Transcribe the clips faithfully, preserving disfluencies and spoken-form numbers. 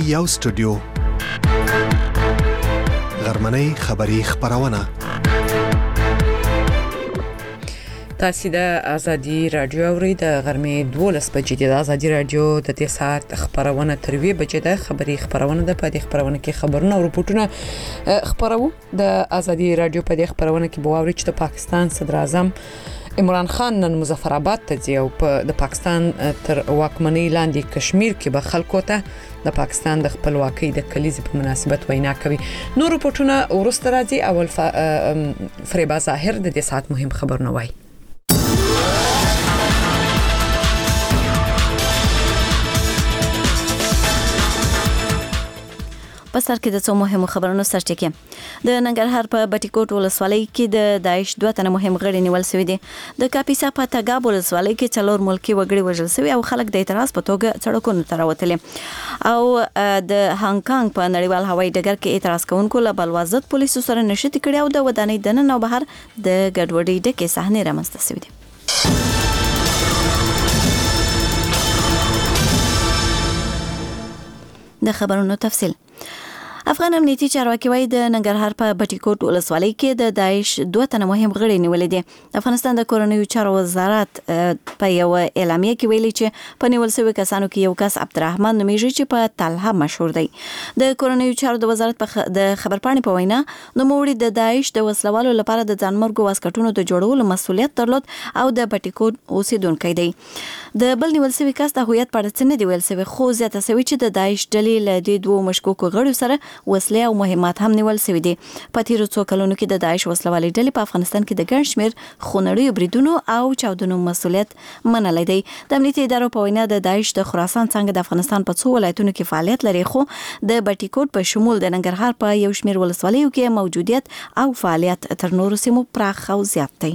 یو سټوډیو غرمنۍ خبری خبرونه تاسو د ازادي رادیو اوري د غرمې دولس بجې د ازادي رادیو د دې ساعت خبرونه تر وی بجې د خبري خبرونه د پدې خبرونه کې خبرونه او رپورټونه خبرو د ازادي رادیو په دې خبرونه کې بووري چې د پاکستان صدر اعظم عمران خان نن مظفر آباد ته ځي او د پاکستان تر واکمنۍ لاندې کشمیر کې به خلکو ته د پاکستان د خپلواکۍ د کلیزې په مناسبت وینا کوي. نور رپورټونه ورسته راځي. اول فریبا ظاهر د دې ساعت مهم خبرونه وایي. په سر کې د څو مهمو خبرونو سرټکی. د ننګرهار په بټیکوټ ولسوالۍ کې د داعش دوه تنه مهم غړي نیول شوي دي. د کاپیسا په تګاب ولسوالۍ کې څلور ملکی وګړي وژل شوي او خلک د اعتراض په توګه سړکونو ته راوتلي. او د هانګ کانګ په نړیوال هوایي ډګر کې اعتراض کوونکو له بلوازت پولیسو سره نښتې کړې او د ودانۍ دننه او بهر د ګډوډۍ ډکې صحنې رامنځته شوې دي. د خبرونو تفصیل. افغان امنیتي چارواکي وايي د ننګرهار په بټیکوټ ولسوالۍ کې د داعش دوه تنه مهم غړي نیولې دي. افغانستان د کورنیو چارو وزارت په یو اعلامیه کې ویلي چې په نیول شوی کسانو کې یو کس عبدالرحمن نومیږي چې په طلحه مشهور دی. د کورنیو چارو د وزارت په د خبرپاڼې په وینا نوموړي د داعش د وسلوالو لپاره د ځانمرګو واسکټونو د جوړولو مسؤلیت درلود او د بټیکوټ اوسیدونکی دی. د بل نیول شوی کس د هویت په اړه څه نه دی ویل شوی، خو زیاته شوی چې د داعش ډلې له دې دوه مشکوکو غړو سره وسلې او مهمات هم نیول شوی دي. په تیرو څو کلونو کې د داعش وسلوالې ډلې په افغانستان کې د ګڼ شمېر خونړیو بریدونو او چاودنو مسؤلیت منلی دی. د امنیتي ادارو په وینا د داعش د خراسان څنګه د افغانستان په څو ولایتونو کې فعالیت لري، خو د بټیکوټ په شمول د ننګرهار په یو شمېر ولسوالیو کې موجودیت او فعالیت تر نورو سیمو پراخ او زیات دی.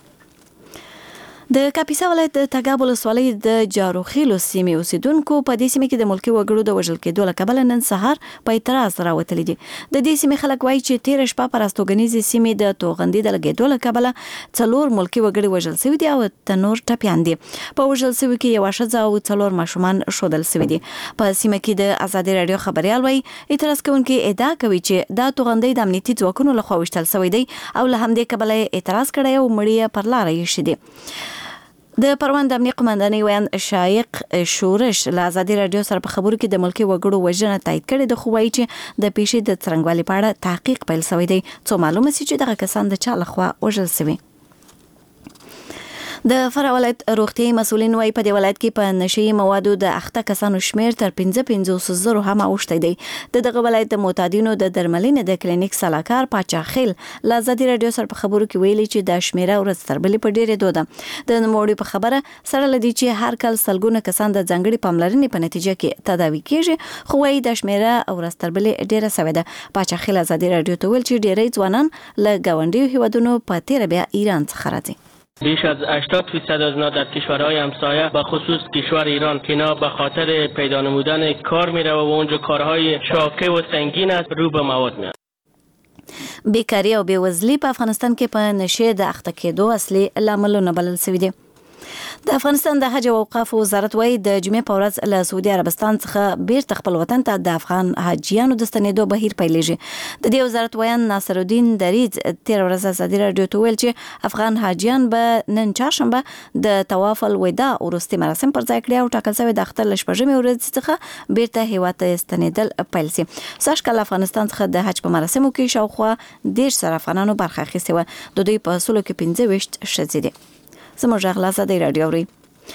د کاپیسا ولایت د تګاب ولسوالۍ د جاروخیلو سیمې اوسیدونکو په دې سیمه کې د ملکی وګړو د وژل کېدو له کبله نن سهار په اعتراض راوتلي دي. د دې سیمې خلک وایي چې تېره شپه پر استوګنیزې سیمې د توغندي د لګېدو له کبله څلور ملکی وګړي وژل شوي دي او تنور ټپیان دي. په وژل شوي کې یوه ښځه او څلور ماشومان ښودل شوي دي. په سیمه کې د ازادي راډیو خبریال وایي اعتراض کوونکي ادعا کوي چې دا توغندي د امنیتي ځواکونو لخوا ویشتل شوی دی او له همدې کبله اعتراض کړی او مړي یې پر لاره ایښي دي. د پروان د امنیه قمندانۍ ویان شایق شورش له ازادي راډیو سره په خبرو کې د ملکی وګړو وژنه تایید کړې ده، خو وایي چې د پیښې د څرنګوالي په اړه تحقیق پیل شوی دی څو معلومه شي چې دغه کسان د چا لخوا وژل شوي. د فراه ولایت روغتیايي مسؤلین وايي په دې ولایت کې په نشي موادو د اخته کسانو شمیر تر پنځه پنځوس زره هم اوښتی دی. د دغه ولایت د معتادینو د درملنې د کلینیک سلاکار پاچا خیل له ازادي راډیو سره په خبرو کې ویلي چې د شمیره ورځ تر بلې په ډېرې دوده. د نوموړي په خبره سره لدی چې هر کال سلګونه کسان د ځانګړي پاملرنې په نتیجه کې تداوي کیږي، خو وايي د شمیره ورځ تر بلې ډېره شوې ده. پاچا خیل ازادي راډیو ته ویل چې ډېری ځوانان له ګاونډیو هیوادونو په تیره بیا ایران څخه راځي. بیش از هشتاد فیصد از اینا در کشورهای همسایه به خصوص کشور ایران که اینا به خاطر پیدا نمودن کار میره و اونجا کارهای شاقه و سنگین است رو به مواد میاد. بیکاری او بیوزلی په افغانستان کې په نشه د اخته کېدو اصلي لاملونه بلل شوي دي. د افغانستان د حج او اوقاف وزارت وايي د جمعې په ورځ له سعودي عربستان څخه بیرته خپل وطن ته د افغان حاجیانو د ستنېدو بهیر پیلېږي. د دې وزارت ویان ناصر الدین دریځ تېره ورځ ازادي راډیو ته ویل چې افغان حاجیان به نن چهارشنبه د طواف الوداع وروستي مراسم پر ځای کړي او ټاکل شوی د اختر له شپږمې ورځې څخه بیرته هیواد ته ستنېدل پیل شي. سږ کال افغانستان څخه د حج په مراسمو کې شاوخوا دېرش زره افغانانو برخه اخیستې وه. د دوی په سلو کې پنځه ویشت ښځې دي. زموږ غږ له ازادي راډیو اوري.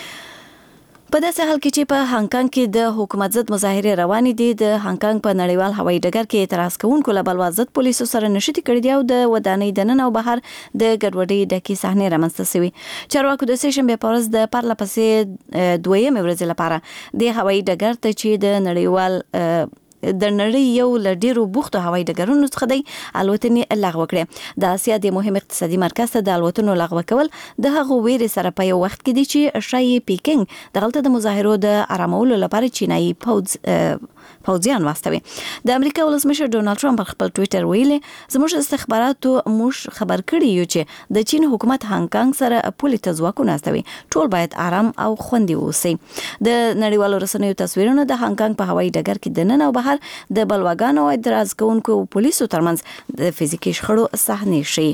په داسې حال کې چې په هانګ کانګ کې د حکومت ضد مظاهرې روانې دي، د هانګ کانګ په نړیوال هوایي ډګر کې اعتراض کوونکو له بلوازت پولیسو سره نښتې کړې دي او د ودانۍ دننه او بهر د ګډوډۍ ډکې صحنې رامنځته شوي. چارواکو د سې شنبې په ورځ د پرله پسې دویمې ورځې لپاره د هوایي ډګر ته چې د نړیوال د نړۍ یو له ډیرو بوختو هوایي ډګرونو څخه دی الوتنې لغوه کړې. د اسیا د مهم اقتصادي مرکز ته د الوتنو لغوه کول د هغو ویرې سره په یو وخت کې دي چې ښایي پیکنګ دغلته د مظاهرو د آرامولو لپاره چینایي پوځ پوځیان واستوي. د امریکا ولسمشر ډونالد ټرمپ پر خپل ټویټر ویلي زموږ استخباراتو موږ خبر کړي یو چې د چین حکومت هانګ کانګ سره پولي ته ځواکونه استوي. ټول باید آرام او خوندي اوسي. د نړیوالو رسنیو تصویرونه د هانګ کانګ په هوایي ډګر کې دننه او بهر مهال د بلواګانو او اعتراض کوونکو او پولیسو ترمنځ د فزیکي شخړو صحنې شي.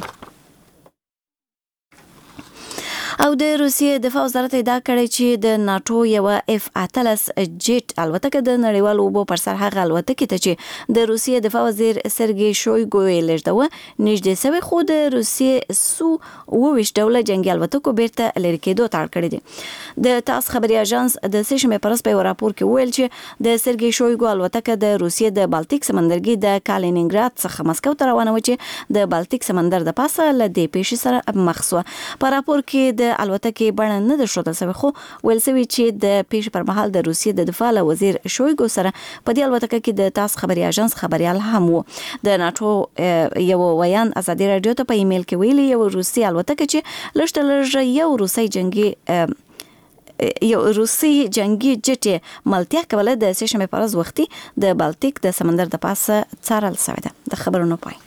او د روسیې دفاع وزارت ادعا کړې چې د ناتو یو اف اتلس جیټ الوتکه د نړیوال اوبو پر سر هغه الوتکه ته چې د روسیې دفاع وزیر سرګي شویګو یې لېږدوه نږدې سوی، خو د روسیې سو اووه ډوله جنگي الوتکو بیرته لرې کېدو ته اړ کړی دی. د تاس خبري اژانس د سه شنبې پر ورځ په راپور کې ویل چې د سرګي شویګو الوتکه د روسیې د بالټیک سمندرګي د کالینینګراد څخه مسکو ته روانه و چې د بالټیک سمندر د پاسه له دې پیښې سره مخ شوه. په راپور کې د الوتکې بڼه نه ده ښودل شوې، خو ویل شوي چې د پیښې پر مهال د روسیې د دفاع وزیر شویګو سره په دې الوتکه کې د تاس خبري اژانس خبريال هم وو. د ناتو یو ویان ازادي رادیو ته په ایمیل کې ویلي یو روسي الوتکه چې لږ لږ یو روسي جنگي یو روسي جنگي جټ ملتیا کوله د سه شنبې پر ورځ وختي د بالټیک د سمندر د پاسه څارل شوې ده. د خبرونو پای.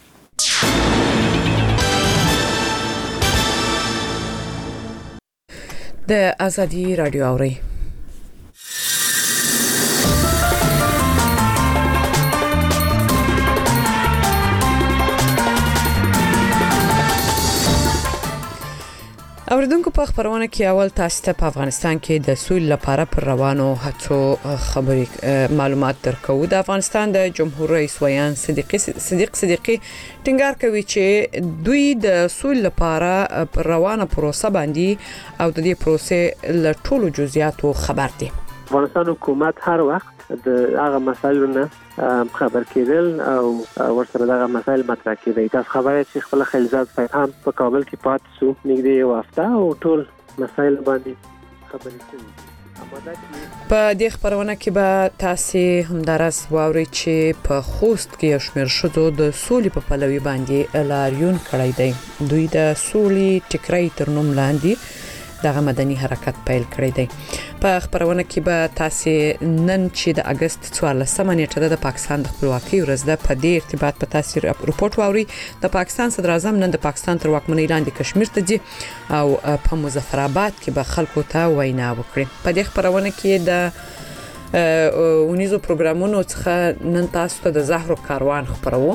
د ازادي رادیو اوري اوریدونکو په خبرونه کې اول تاسو ته په افغانستان کې د سولې لپاره پر روانو هڅو خبري معلومات درکو. د افغانستان د جمهور رئیس ویان صدیق صدیق صدیقي ټینګار کوي چې دوی د سولې لپاره پر روانه پروسه باندې او د دې پروسې له ټولو جزئیاتو خبر دي. افغانستان حکومت هر وخت د هغه مسایلو نه خبر کېدل او ورسره دغه مسایل مطرح کېدل. تاسو خبره چې خپل خلیلزاد فهم په کابل کې پات سو نږدې یو هفته او ټول مسایل باندې خبرې کوي. په دې خبرونه کې به تاسو همدارس واوري چې په خوست کې یو شمېر شذو د سولې په پلوي باندې لاریون کړی دی. دوی د سولې ټکرای تر نوم لاندې دغه مدني حرکت پیل کړی دی. په خبرونه کې به تاسو نن چې د اگست څوارلسمه نیټه د پاکستان د خپلواکۍ ورځ ده په دې ارتباط په تاسو رپورت واوري. د پاکستان صدر اعظم نن د پاکستان تر واکمنۍ لاندې کشمیر ته ځي او په مظفر آباد کې به خلکو ته وینا وکړي. په دې خبرونه کې د اونیزو پروګرامونو څخه نن تاسو ته د زهرو کاروان خبرو.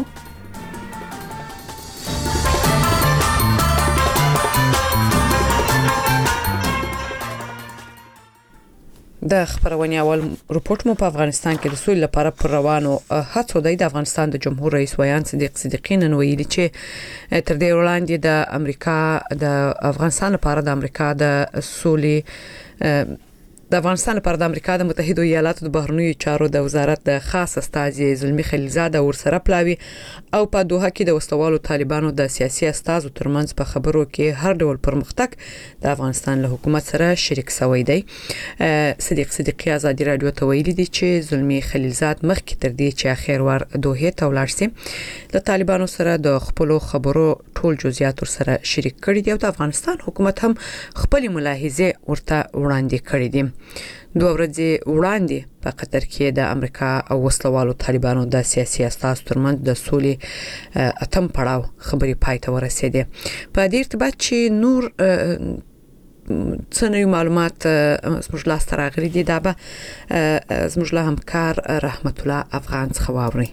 د خبرونې اول رپورت مو په افغانستان کې د سولې لپاره پر روانو هڅو د افغانستان د جمهور رئیس ویان صدیق صدیقي نن ویلي چې تر دې وړاندې د امریکا د افغانستان لپاره د امریکا د سولې د افغانستان لپاره د امریکا د متحده ایالاتو د بهرنیو چارو د وزارت د خاص استازي زلمی خلیلزاد ورسره پلاوي او په دوحه کې د وسوالو طالبانو د سیاسي استازو ترمنځ په خبرو کې هر ډول پرمختګ د افغانستان له حکومت سره شریک شوی دی. صدیق صدیقي ازادي رادیو ته ویلي دي چې زلمی خلیلزاد مخکې تر دې چې اخر ور دوحه ته ولاړ شي د طالبانو سره د خپل خبرو ټول جزئیات سره شریک کړي دي او د افغانستان حکومت هم خپل ملاحظه ورته وړاندې کړي دي. دوه ورځې وړاندې په قطر کې د امریکا او وسلوالو طالبانو د سیاسي اساس ترمنځ د سولې اتم پړاو خبري پای ته ورسېده. په دې ارتباط چې نور څنګه معلومات زموږ لاس ته راغلي دي دا به زموږ له همکار رحمت الله افغان څخه واوري.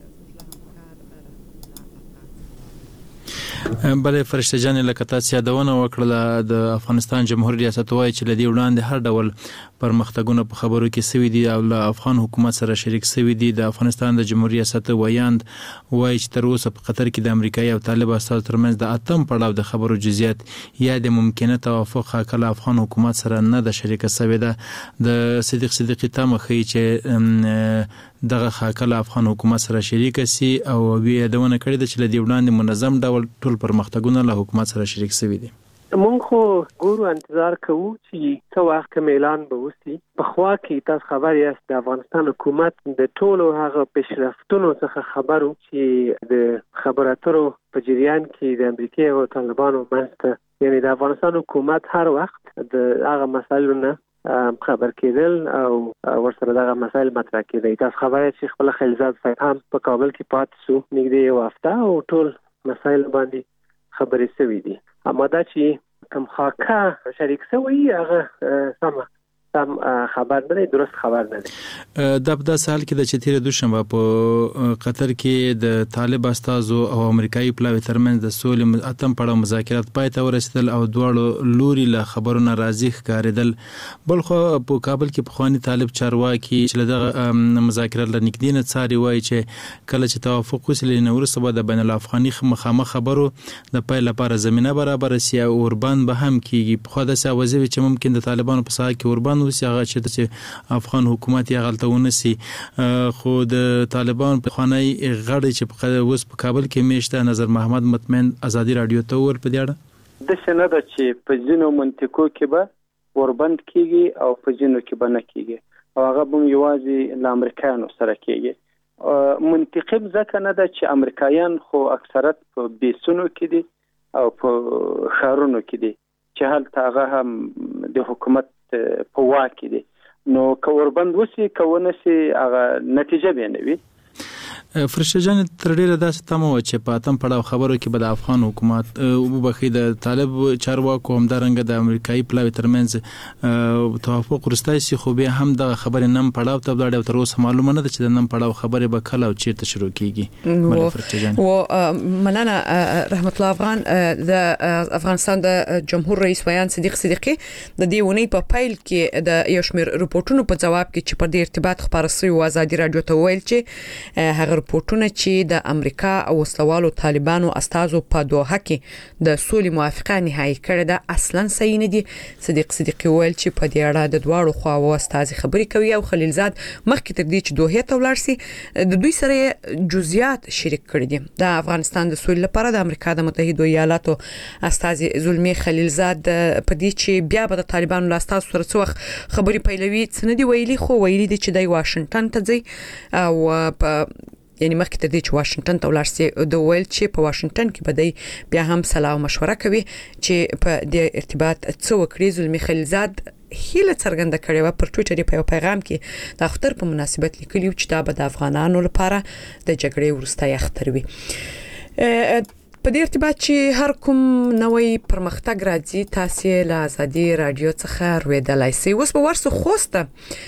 بلې فرشته جان لکه تاسو یادونه وکړه د افغانستان جمهور ریاست وایي چې لدی وړاندې هر ډول پرمختګونه په خبرو کې سوي دي او له افغان حکومت سره شریک سوي دي. د افغانستان د جمهور ریاست ویاند وایي چې تر اوسه په قطر کې د امریکایي او طالب استازو ترمنځ د اتم پړاو د خبرو جزئیات یا د ممکنه توافق کله افغان حکومت سره نه د شریک سوي ده. د صدیق صدیقي تمخې چې دغه خاکله افغان حکومت سره شریک سي او وی دونه کړی د چې لدی وړاندې منظم ډول ټول پرمختګونه له حکومت سره شریک سوي دي. مونږ خو ګورو انتظار کوو چې څو وخت اعلان به وشي. په خوا کې تاسو خبر یاست د افغانستان حکومت د ټولو هغه پیشرفتونو څخه خبرو چې د خبرو اترو په جریان کې د امریکای او طالبانو منځته یعنی د افغانستان حکومت هر وخت د هغه مسایلو نه خبر کېدل او ورسره دغه مسایل مطرح کېدل. تاسو خبره چې خپل خلیلزاد فهم په کابل کې پات سو نږدې یو هفته او ټول مسایل باندې خبرې شوې دي. اما دا چې کوم خاکه شریک شوی هغه سم سم خبر نه دی، درست خبر نه دی. د په سال کې د چتیر دوشنبه په قطر کې د طالب استازو او امریکایي پلاوی ترمنځ د سولې اتم پړاو مذاکرات پای ته ورسېدل او دواړو لوري له خبرونو راضي ښکارېدل. بل خو په کابل کې پخوانی طالب چارواکي چې دغه مذاکرات لنګدي نه څاري وایي چې کله چې توافق وسیل نه ورسره به د بین الافغاني مخامخ خبرو د پای لپاره زمينه برابر سي او اوربان به هم کیږي. په خاطر څه وځي چې ممکن د طالبانو په ساحه کې اوربان وسی هغه چې افغان حکومت یې غلطونه سي. خو د طالبان په خاني غړي چې په اوس په کابل کې میشته نظر محمد مطمئن ازادي رادیو ته ور په دیاړه د شنه د چې په ځینو منطقو کې به اوربند کیږي او په ځینو کې به نه کیږي او هغه به یوازې له امریکایانو سره کیږي. منطقم ځکه نه ده چې امریکایان خو اکثرت په بیسونو کې دي او په ښارونو کې دي چې هلته هغه هم د حکومت په واک کې دي. نو که اوربند وسی کونه سي هغه نتیجه به نه وي. فرشته جان تر ډیره داسې تمه و چې په اتم پړاو خبرو کې به د افغان حکومت وبخي د طالب چارواکو هم درنګ د امریکایي پلاوی ترمنځ توافق ورستای سي، خو به هم د خبرې نم پړاو ته بلډ تر اوسه معلومه نه ده چې د نم پړاو خبرې به کله او چیرته شروع کیږي. فرشته جان و مننه رحمت الله افغان. د افغانستان د جمهور رئیس بیان صدیق صدیقي د دې ونی په پایل کې د یو شمېر رپورټونو په جواب کې چې په دې ارتباط خبره سوی و ازادي رادیو ته ویل چې هغه رپورټونه چې د امریکا او وسلوالو طالبانو استازو په دوحه کې د سولې موافقه نهایی کړې ده اصلا صحیح نه دي. صدیق صدیقي ویل چې په دې اړه د دواړو خواو استازي خبرې کوي او خلیلزاد مخکې تر دې چې دوحه ته ولاړ سي د دوی سره جزئیات شریک کړي دي. د افغانستان د سولې لپاره د امریکا د متحده ایالاتو استازي زلمی خلیلزاد په دې چې بیا به د طالبانو له استازو سره څو خبرې پیلوي څه نه دی ویلي، خو ویلي دي چې د واشنگټن ته ځي او په یعنی مخکې تر دې چې واشنگټن ته ولاړ سي د ویل چې په واشنگټن کې بده بیا هم صلاح مشوره کوي چې په دې ارتباط څو وکړي. زلمی خلیلزاد هیله څرګنده کړې و پر ټوئیټر په پیغام کې د اختر په مناسبت لیکلی چې دا به د افغانانو لپاره د جګړې وروستی اختر وي. په دې ارتباط چې هر کوم نوې پرمختګ راځي تاسو له ازادي رادیو څخه رویدلای سي. اوس به ورسره خوسته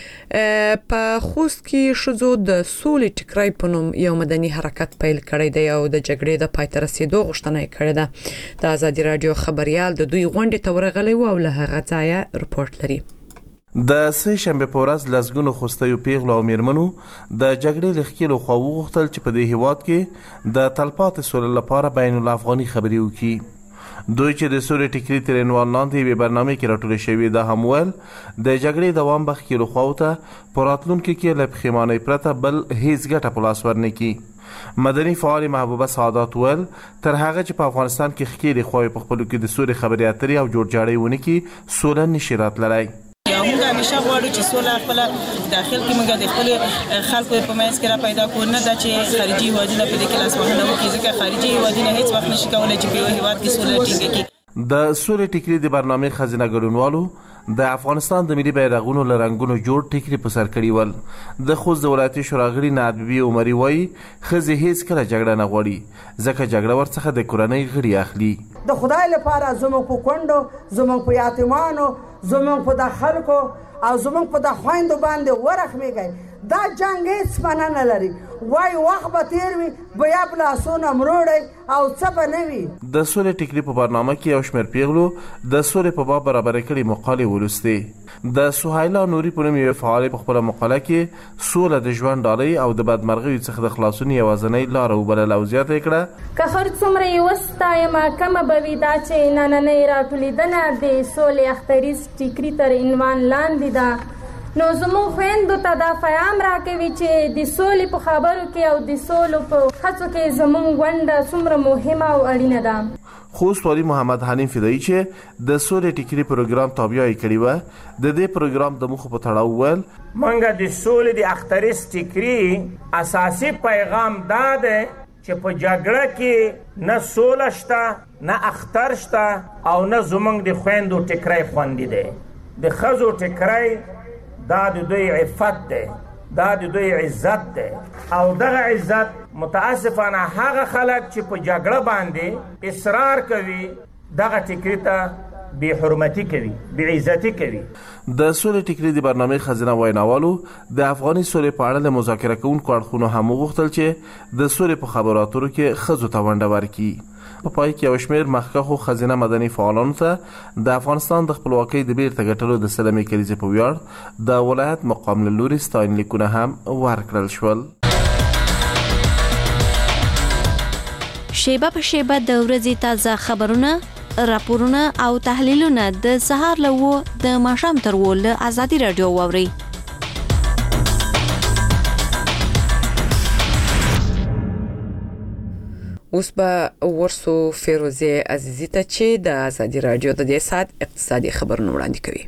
په خوست کې شذو د سولې ټکرای په نوم یو مدني حرکت پیل کړی دی او د جګړې د پای ته رسیدو غوښتنه یې کړې ده. د ازادي رادیو خبريال د دوی غونډې ته ورغلی و او له هغه ځایه رپورت لري. د سه شنبه په ورځ لسګونو خوستیو پیغلو او میرمنو د جګړې لخکېلو خو وغوښتل چې په دې هیواد کې د تلپاتې سولې لپاره بین الافغاني خبرې وکړي. دوی چې د سولې ټیکري تر عنوان لاندې به برنامه کې راټول شوی د همول د جګړې دوام بخښلو خواته پر راتلونکو کې له پښیمانۍ پرته بل هیڅ ګټه په لاس ورنه کی. مدني فعال محبوبه سعادت ول تر هغه چې په افغانستان کې خکېلې خوې په خپل کې د سولې خبرې اترې او جوړ جاړی ونه کی سولې نشي راتللی. موږ همیشه غواړو چې سوله خپل داخل کې موږ د خپل خلکو په منځ کې را پیدا کړو، نه دا چې خارجي هیوادونه په دې کې لاس وهنه وکړي، ځکه خارجي هیوادونه هیڅ وخت نشي کولای چې په یو هیواد کې سوله ټینګه کړي. د سولې ټیکري د برنامه خزینه ګډونوالو د افغانستان د ملي بیرغونو لرنګونو جوړ ټیکري په سر کړی ول. د خوست د ولایتي شورا غړي نادبي عمري وایي خزي هیڅ کله جګړه نه غواړي ځکه جګړه ورڅخه د کورنۍ غړي اخلي. د خدای لپاره زموږ په کونډو، زموږ په یتیمانو، زموږ په د خلکو او زموږ په د خويندو باندې ورخمېږي. دا جنگ هیڅ معنا نه لري. وای وخت به تیر وي بیا بلاسونه مروړي او څه به نه وي. د سولې ټیکري په برنامه کې یو شمېر پیغلو د سولې په باب برابر کړي مقالې ولوستې. د سهیلا نوري په نوم یو فعال په خپل مقاله کې سوله د ژوند ډالۍ او د بدمرغۍ څخه د خلاصون یوازینۍ لار وبلل او زیاته کړه که هر څومره یې وستایم کمه به وي دا چې نننۍ راټولېدنه د سولې اختریز ټیکري تر عنوان لاندې ده. نو زموږ خویندو ته دا پیغام راکوي چې د سولې په خبرو کې او د سولو په هڅو کې زموږ ونډه څومره مهمه او اړینه ده. خوست والي محمد حنیم فدایي چې د سولې ټیکري پروګرام تابعیت کړی و د دې پروګرام د مخ په تړاو ول منګه د سولې د اختریز ټیکري اساسي پیغام دا ده چې په جګړه کې نه سوله شته نه اختر شته او نه زموږ د خویندو ټیکري خوندې ده. د خزو ټیکري دا د دوی عفت ده، دا د دوی عزت ده او دغه عزت متاسفانه هغه خلک چې په جګړه باندې اصرار کوي دغه ټیکري ته بی حرمتی کوي، بی عزتی کوي. د سولې ټیکري د برنامه خزینه ویناوالو د افغاني سولې په اړه له مذاکره کوونکو اړخونو هم وغوښتل چې د سولې په خبرو اترو کې ښځو ته ونډه ورکړي. په پای کې یو شمېر مخکښو ښځینه مدني فعالانو ته د افغانستان د خپلواکۍ د بیرته ګټلو د سلمې کلیزې په ویاړ د ولایت مقام له لوري ستاینلیکونه هم ورکړل شول. شیبه په شیبه د ورځې تازه خبرونه، راپورونه او تحلیلونه د سهار له و د ماښام تر و له ازادي راډیو واورئ. اوس به ورسو فیروزه عزیزی ته چې د ازادي راډیو د دې سات اقتصادي خبرونه وړاندې کوي.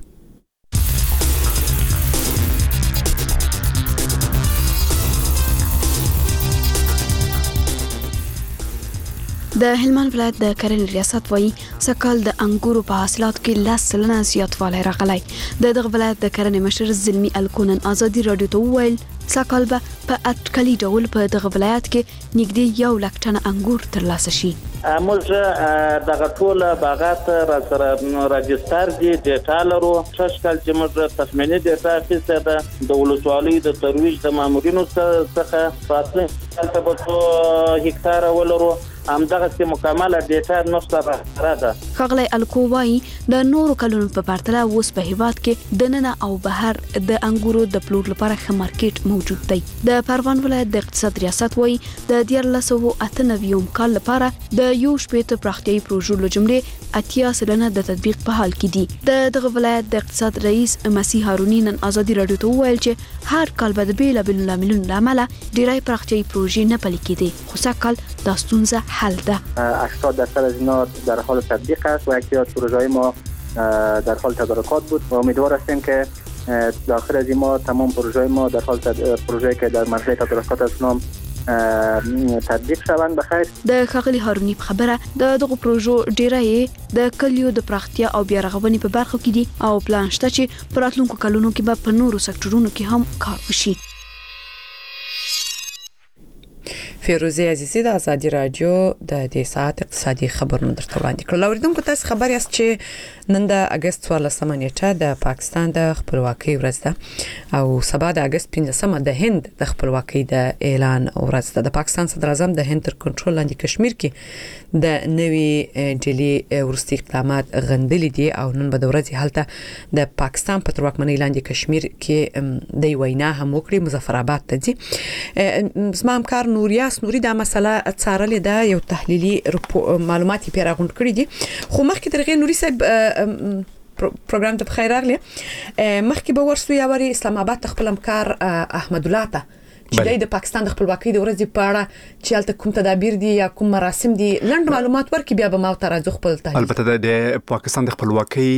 د هلمند ولایت د کرنې ریاست وایي سکهال د انګورو په حاصلاتو کې لس سلنه زیاتوالی راغلی. د دغه ولایت د کرنې مشر زلمی الکونن ازادي راډیو ته وویل سکهال به په اټکلي ډول په دغه ولایت کې نږدې یو لک ټنه انګور ترلاسه شي. موږ دغه ټول باغات را سره راجستر دي ډیټا لرو. شکل چې موږ تخمینی ډیټا اخیسته ده د ولسوالۍ د ترویج د مامورینو څخه فاصله تلته په هکتار ولرو. هم دغه چې مکمله ډیټا نشته راځه. خغلی الکووای د نورو کلونو په پرتله اوس په هیواد کې د ننه او بهر د انګورو د پلور لپاره ښه مارکیټ موجود دی. د پروان ولایت د اقتصاد ریاست وایي د دیارلس سوه اته نوي کال لپاره د یو شپېته پراختیايي پروژو له جملې اتیا سلنه د تطبیق په حال کې دي. د دغه ولایت د اقتصاد رئیس مسیح هارونی نن ازادي راډیو ته وویل چې هر کال به د بیلابیلو لاملونو له امله ډیری پراختیايي پروژې نه پلي کېدې، خو سږکال دا ستونزه حل ده. هشتاد درصد از اینا در حال تطبیق است و یکی از پروژه‌های ما در حال تدارکات بود و امیدوار هستیم که داخل از این ما تمام پروژه‌های ما در حال تد... پروژه‌ای که در مرحله تدارکات است نام تطبیق شوند. بخیر د خغلی هارونی په خبره د دغه پروژو ډیری د کلیو د پراختیا او بیا رغونې په برخه کې دي او پلان شته چې په راتلونکو کلونو کې به په نورو سکتورونو کې هم کار وشي. فیروزه عزیزی د ازادي راډیو د دې ساعت اقتصادي خبرونه درته وړاندې کړل. اوریدونکو تاسو خبر یاست چې نن د اگست څوارلسمه نیټه د پاکستان د خپلواکۍ ورځ ده او سبا د اگست پنځمه د هند د خپلواکۍ د اعلان ورځ ده. د پاکستان صدر اعظم د هند تر کنټرول لاندې کشمیر کې د نوي ډیلی ورستي اقدامات غندلې دي او نن به د ورځې هلته د پاکستان په تر واکمنۍ لاندې کشمیر کې د وینا هم وکړي مظفر آباد ته ځي. زما همکار نوریا نوري دا مسله څارلې ده، یو تحلیلي معلومات یې پیراغونډ کړی دي. خو مخکې درغې نوري صاحب پروګرام ته بخیر راغلی. مخکې به ورسو یا وری اسلام آباد خپل همکار احمد الله ته چې د پاکستان د خپلواکۍ د ورځې په اړه چې البته کوم تدابیر دي یا کوم مراسم دي لنډ معلومات ورکړي بیا به ما ته راځو خپل تحلیل. البته د پاکستان د خپلواکۍ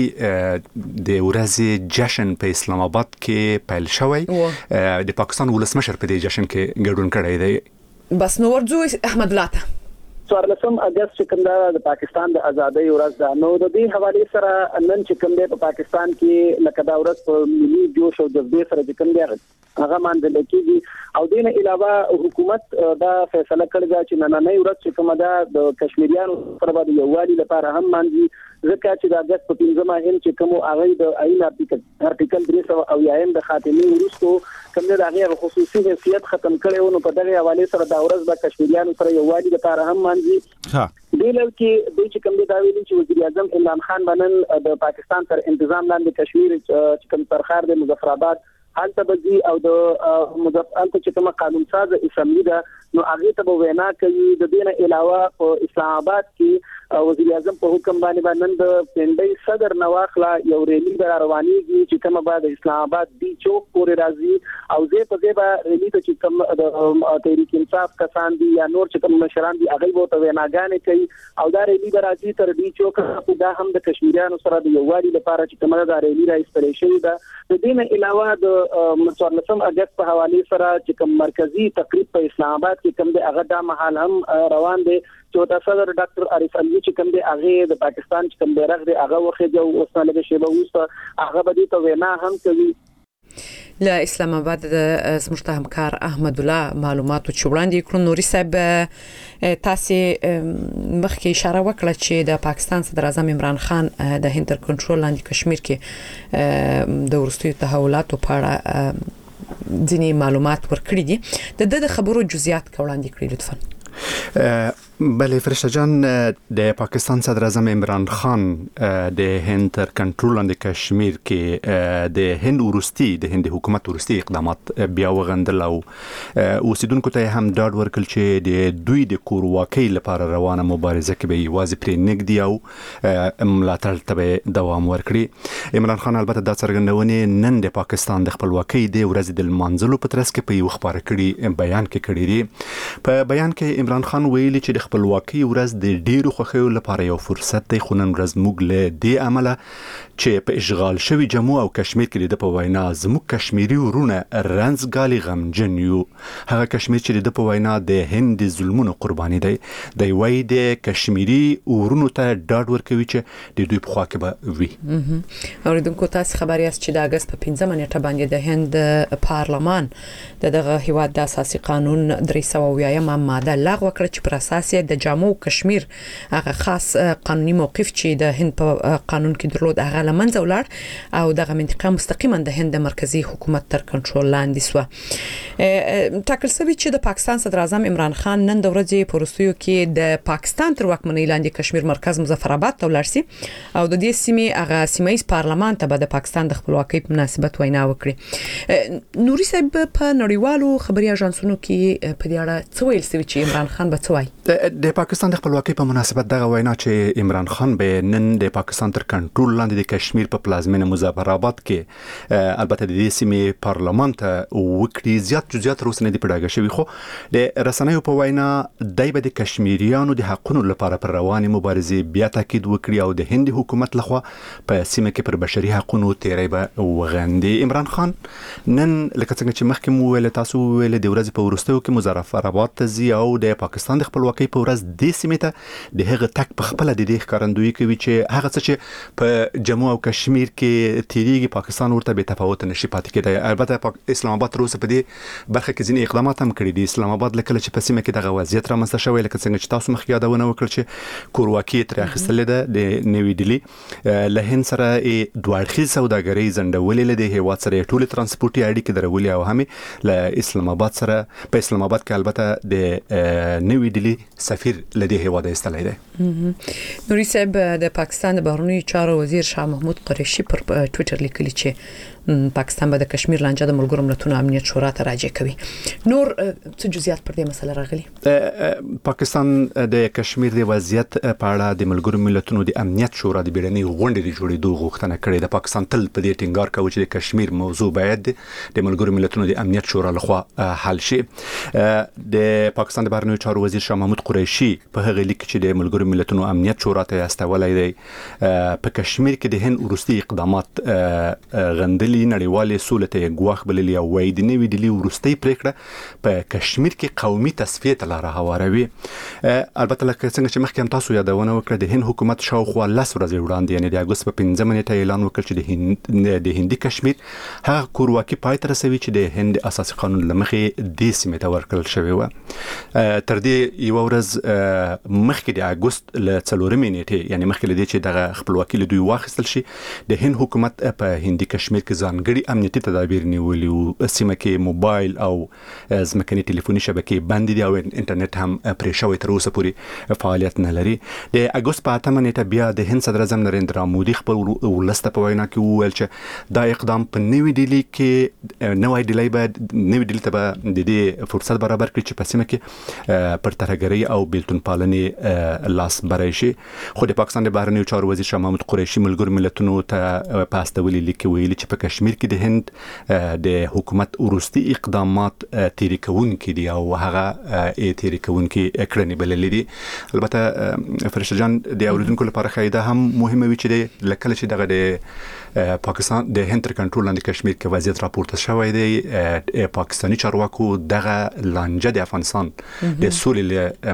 د ورځې جشن په اسلام آباد کې پیل شوی. د پاکستان ولسمشر په دې جشن کې ګډون کړی دی. بس نو ورځو احمد الله ته څوارلسم اگست چې کوم د پاکستان د ازادۍ ورځ ده، نو د دې حواله سره نن چې کوم د پاکستان کې لکه دا ورځ په ملي جوش او جذبه سره چې کوم دی هغه مانځل کېږي او دین علاوه حکومت دا فیصله کړې ده چې نننۍ ورځ چې کوم ده د کشمیریانو سره د یووالي لپاره هم مانځي، ځکه چې د اگست په پنځمه هم چې کوم هغه د آئین ارتیکل ارتیکل درې سوه او یایم د خاتمې وروسته کوم د هغه خصوصي حیثیت ختم کړي نو په دغه حواله سره دا ورځ د کشمیریانو سره یووالي لپاره هم مانځي. ها دلته کې د چې کوم د داویل چې وزیر اعظم عمران خان بنن د پاکستان تر انتظام لاندې کشمیر چې کوم سرخار د مظفر آباد حالت بځي او د مظفر انت چې کوم قانون ساز اسمبلی ده نو هغه ته وینا کوي. د دې نه علاوه په اسلام آباد کې وزیر اعظم په حکم باندې باندې د پندای صدر نواخلا یو ریلی در روانيږي چې کومه بعد اسلام آباد دی چوک پورې راځي او زه په دې به ریلی ته چې کوم د تحریک انصاف کسان دي یا نور چې کوم مشران دي هغه وو ته ویناګانې کوي او دا ریلی به راځي تر دی چوک دا هم د کشمیریانو سره د یووالي لپاره چې کومه دا ریلی راځي شوی ده. د دې نه علاوه د څوارلسم اگست په حواله سره چې کوم مرکزی تقریب په اسلام آباد کې کوم د هغه د محل هم روان دي چوټا صدر ډاکټر عارف علي چې کوم دی هغه د پاکستان چې کوم بیرغ دی هغه وخت جو اوس نه لږ شی به وسته هغه به دې ته وینا هم کوي. له اسلام آباد د زموږ همکار احمد الله معلوماتو چې وړاندې کړو. نوري صاحب تاسو مخکې اشاره وکړه چې د پاکستان صدر اعظم عمران خان د هند تر کنټرول لاندې کشمیر کې د وروستیو تحولاتو په اړه ځینې معلومات ورکړي دي. د د خبرو جزئیات وړاندې کړئ لطفا. بله فرشته جان، د پاکستان صدر اعظم عمران خان د هند تر کنټرول لاندې کشمیر کې د هند وروستي د هند حکومت وروستي اقدامات بیا وغندل او اوسیدونکو ته هم ډاډ ورکړ چې د دوی د کورواکۍ لپاره روانه مبارزه کې به یوازې پرې نږدي او ملاتړ ته به دوام ورکړي. عمران خان البته دا څرګندونې نن د پاکستان د خپلواکۍ د ورځې د لمانځلو په ترڅ کې په یو خبره کړي بیان کې کړی دی. په بیان کې عمران خان ویلي چې د خپلواکۍ ورځ د ډیرو خوښیو لپاره یو فرصت دی، خو نن ورځ موږ له دې عمله چې په اشغال شوی جموں او کشمیر کې د په وینا زموږ کشمیری ورونه رنځګالي غمجن یو. هغه کشمیر چې د په وینا د هند ظلمونو قرباني دی، د وای د کشمیری ورونو ته ډاډ ورکوي چې د دوی په خوا کې به وي. اوریدونکو تاسو خبري است چې د اگست په پنځمه نیټه باندې د هند پارلمان دغه هیواد د اساسي قانون درې سوه اویایم ماده لغوه کړه چې پر اساس د جموں کشمیر هغه خاص قانوني موقف چې د هند په قانون کې درلود هغه لمنځه ولاړ او دغه منطقه مستقیما د هند مرکزی حکومت تر کنټرول لاندې سو. ټاکل شوی چې د پاکستان صدر اعظم عمران خان نن د ورځې په وروستیو کې د پاکستان تر واکمنۍ لاندې کشمیر مرکز مظفر آباد ته ولاړ سي او د دې سیمې هغه سیمایي پارلمان ته به د پاکستان د خپلواکۍ په مناسبت وینا وکړي. نوري صاحب په نړیوالو خبري اژانسونو کې په دې اړه څه ویل شوی چې عمران خان به څه وایي؟ د پاکستان د خپلواکۍ په مناسبت دغه وینا چې عمران خان به نن د پاکستان تر کنټرول لاندې د کشمیر په پلازمینه مظفر آباد کې البته د دې سیمې پارلمان ته وکړي زیات جزئیات روس نه دی پډاګه شوی، خو د رسنیو په وینا دای به د کشمیریانو د حقونو لپاره پر رواني مبارزې بیا تاکید وکړي او د هند حکومت لخوا په سیمه کې پر بشري حقوقو تیری به وغندي. عمران خان نن لکه څنګه چې مخکې مو ویل تاسو ویل د ورځې په وروستیو کې مظفر آباد ته ځي او د پاکستان د خپلواکۍ په ورځ د سیمې ته د هغه تک په خپل د دې ښکارندویي کوي چې هغه څه چې په جموں او کشمیر کې تیریږي پاکستان ورته به تفاوت نشي پاتې کېدای. البته اسلام آباد تر اوسه په دې برخه کې ځینې اقدامات هم کړي دي. اسلام آباد لکه چې په سیمه کې دغه وضعیت رامنځته شوی لکه څنګه چې تاسو مخکې یادونه وکړه چې کورواکي تر اخیستلې ده د نوې ډیلی له هند سره دوه اړخیز سوداګرۍ ځنډولې له د هیواد سره ټول ترانسپورتي اړیکې درولې او هم له اسلام آباد سره په اسلام آباد کې البته د نوې ډیلی سفیر لدی هیواد استلای دی. نوري صاحب د پاکستان د بهرنیو چارو وزیر شاه محمود قریشي پر ټوئیټر لیکلی چې پاکستان به د کشمیر لانجه د ملګرو ملتونو امنیت شورا ته راجع کوي. نور څه جزئیات پر دې مسله راغلي؟ پاکستان د کشمیر د وضعیت په اړه د ملګرو ملتونو د امنیت شورا د بیړنۍ غونډې د جوړېدو غوښتنه کړې ده. پاکستان تل په دې ټینګار کوي چې د کشمیر موضوع باید د ملګرو ملتونو د امنیت شورا لخوا حل شي. د پاکستان د بهرنیو چارو وزیر شاه محمود قریشي په هغه لیک چې د ملګرو ملتونو امنیت شورا ته استولای دی په کشمیر کې د هند وروستي اقدامات غندلي نړیوالې سولې ته ګواښ بللی او وایي د نوې ډیلي وروستۍ پریکړه په کشمیر کې قومي تصفیې ته لار هواروي. البته لکه څنګه چې مخکې هم تاسو یادونه وکړه د هند حکومت شاوخوا لس ورځې وړاندې یعنې د اګوست په پنځمه نیټه اعلان وکړ چې د هند د هندي کشمیر هغه کورواکي پای ته رسوي چې د هند اساسي قانون له مخې دې سیمې ته ورکړل شوی و. تر دې یوه ورځ مخکې د اګوست له څلورمې نیټې یعنې مخکې له دې چې دغه خپلواکي له دوی واخیستل شي د هند حکومت په هندي کشمیر کې ځانګړي امنیتي تدابیر نیولي وو. سیمه کې موبایل او ځمکني ټلیفوني شبکې بندې دي او انټرنیټ هم پرې شوی تر اوسه پورې فعالیت نه لري. د اګوست په اتمه نیټه بیا د هند صدر اعظم نریندرا مودي خپل ولس ته په وینا کې وویل چې دا اقدام په نوې ډیلي کې نوې ډیلي به نوې ډیلي ته به د دې فرصت برابر کړي چې په سیمه کې پر ترهګرۍ او بیلتون پالنې لاس بری شي. خو د پاکستان د بهرنیو چارو وزیر شاه محمود قریشي ملګرو ملتونو ته په استولي لیک ویلي چې په کشمیر کې د هند د حکومت وروستي اقدامات تیری کوونکي دي او هغه یې تیری کوونکي کړنې بللې دي. البته فرشته جان د اوریدونکو لپاره خایده هم مهمه وي چې د لکه چې دغه د پاکستان د هند تر کنټرول لاندې کشمیر کې وضعیت راپورته شوی دی. پاکستاني چارواکو دغه لانجه د افغانستان د سولې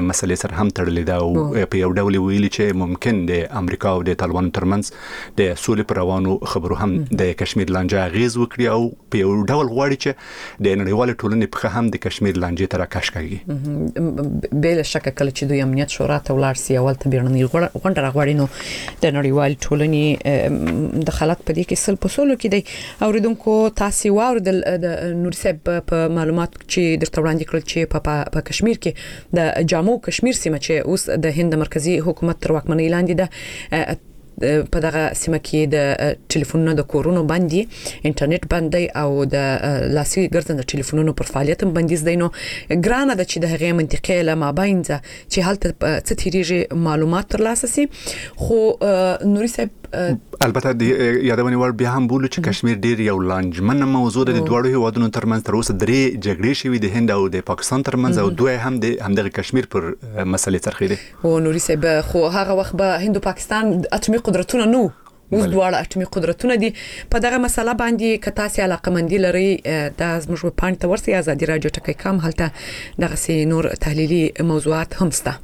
مسلې سره هم تړلې ده او په یو ډول ویلي چې ممکن د امریکا او د طالبانو ترمنځ د سولې پر روانو خبرو هم د کشمیر لانجه اغیز وکړي او په یو ډول غواړي چې د نړیوال ټولنې په هم د کشمیر لانجه تر کش کوي. بل شک کله چې دوی امنیت شورا ته ولاړ سي اول ته بیرنی غونډه راغړي نو د نړیوال ټولنې دخالت په دې کې سل په سلو کې دی. اوریدونکو تاسو واور د نور صاحب په معلومات چې درته وړاندې کړل چې په کشمیر کې د جامو کشمیر سیمه چې اوس د هند مرکزی حکومت تر واکمنۍ لاندې ده په دغه سیمه کې د ټلیفونونو د کورونو باندې انټرنیټ باندې او د لاسي ګرځنده ټلیفونونو پر فعالیت باندې زدينو ګرانه د چې د هغه منطقې له مابین چې حالت څه تیریږي معلومات ترلاسه سي. خو نوري صاحب البته د یادونې ور بیا هم بولو چې کشمیر ډیر یو لانجمن موضوع د دوړو هیوادونو ترمنځ تر اوسه درې جګړې شوې د هند او د پاکستان ترمنځ او دوی هم د همدغه کشمیر پر مسلې ترخې دي. او نوري صاحب خو هغه وخت به هند او پاکستان اتمی قدرتونه نو اوس دواړه اتمی قدرتونه دي په دغه مسله باندې کتا سي علاقمندي لري د زموږ په پاڼه تورسي ازادي رادیو ټکی کام هلته دغه سي نور تحلیلي موضوعات هم سته.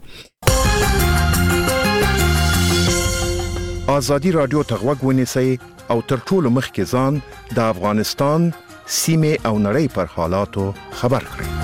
ازادي رادیو تغوږ ونیسئ او تر ټولو مخکې ځان د افغانستان سیمه او نړۍ پر حالاتو خبر کړئ.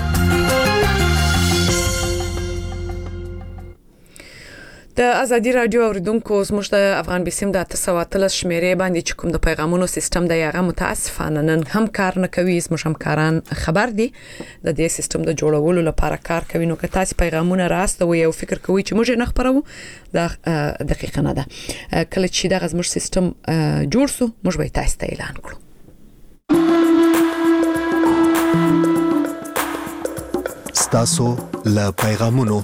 د ازادي رادیو اوریدونکو زموږ د افغان بسیم د تاسو واتل شمیرې باندې چې کوم د پیغامونو سیستم د یغه متاسفانه نن هم کار نه کوي. زموږ همکاران خبر دي د دې سیستم د جوړولو لپاره کار کوي. نو که تاسو پیغامونه راستوي او فکر کوي چې موږ نه خبرو دا دقیقه نه ده. کله چې د زموږ سیستم جوړ سو موږ به تاسو ته اعلان کړو. ستاسو له پیغامونو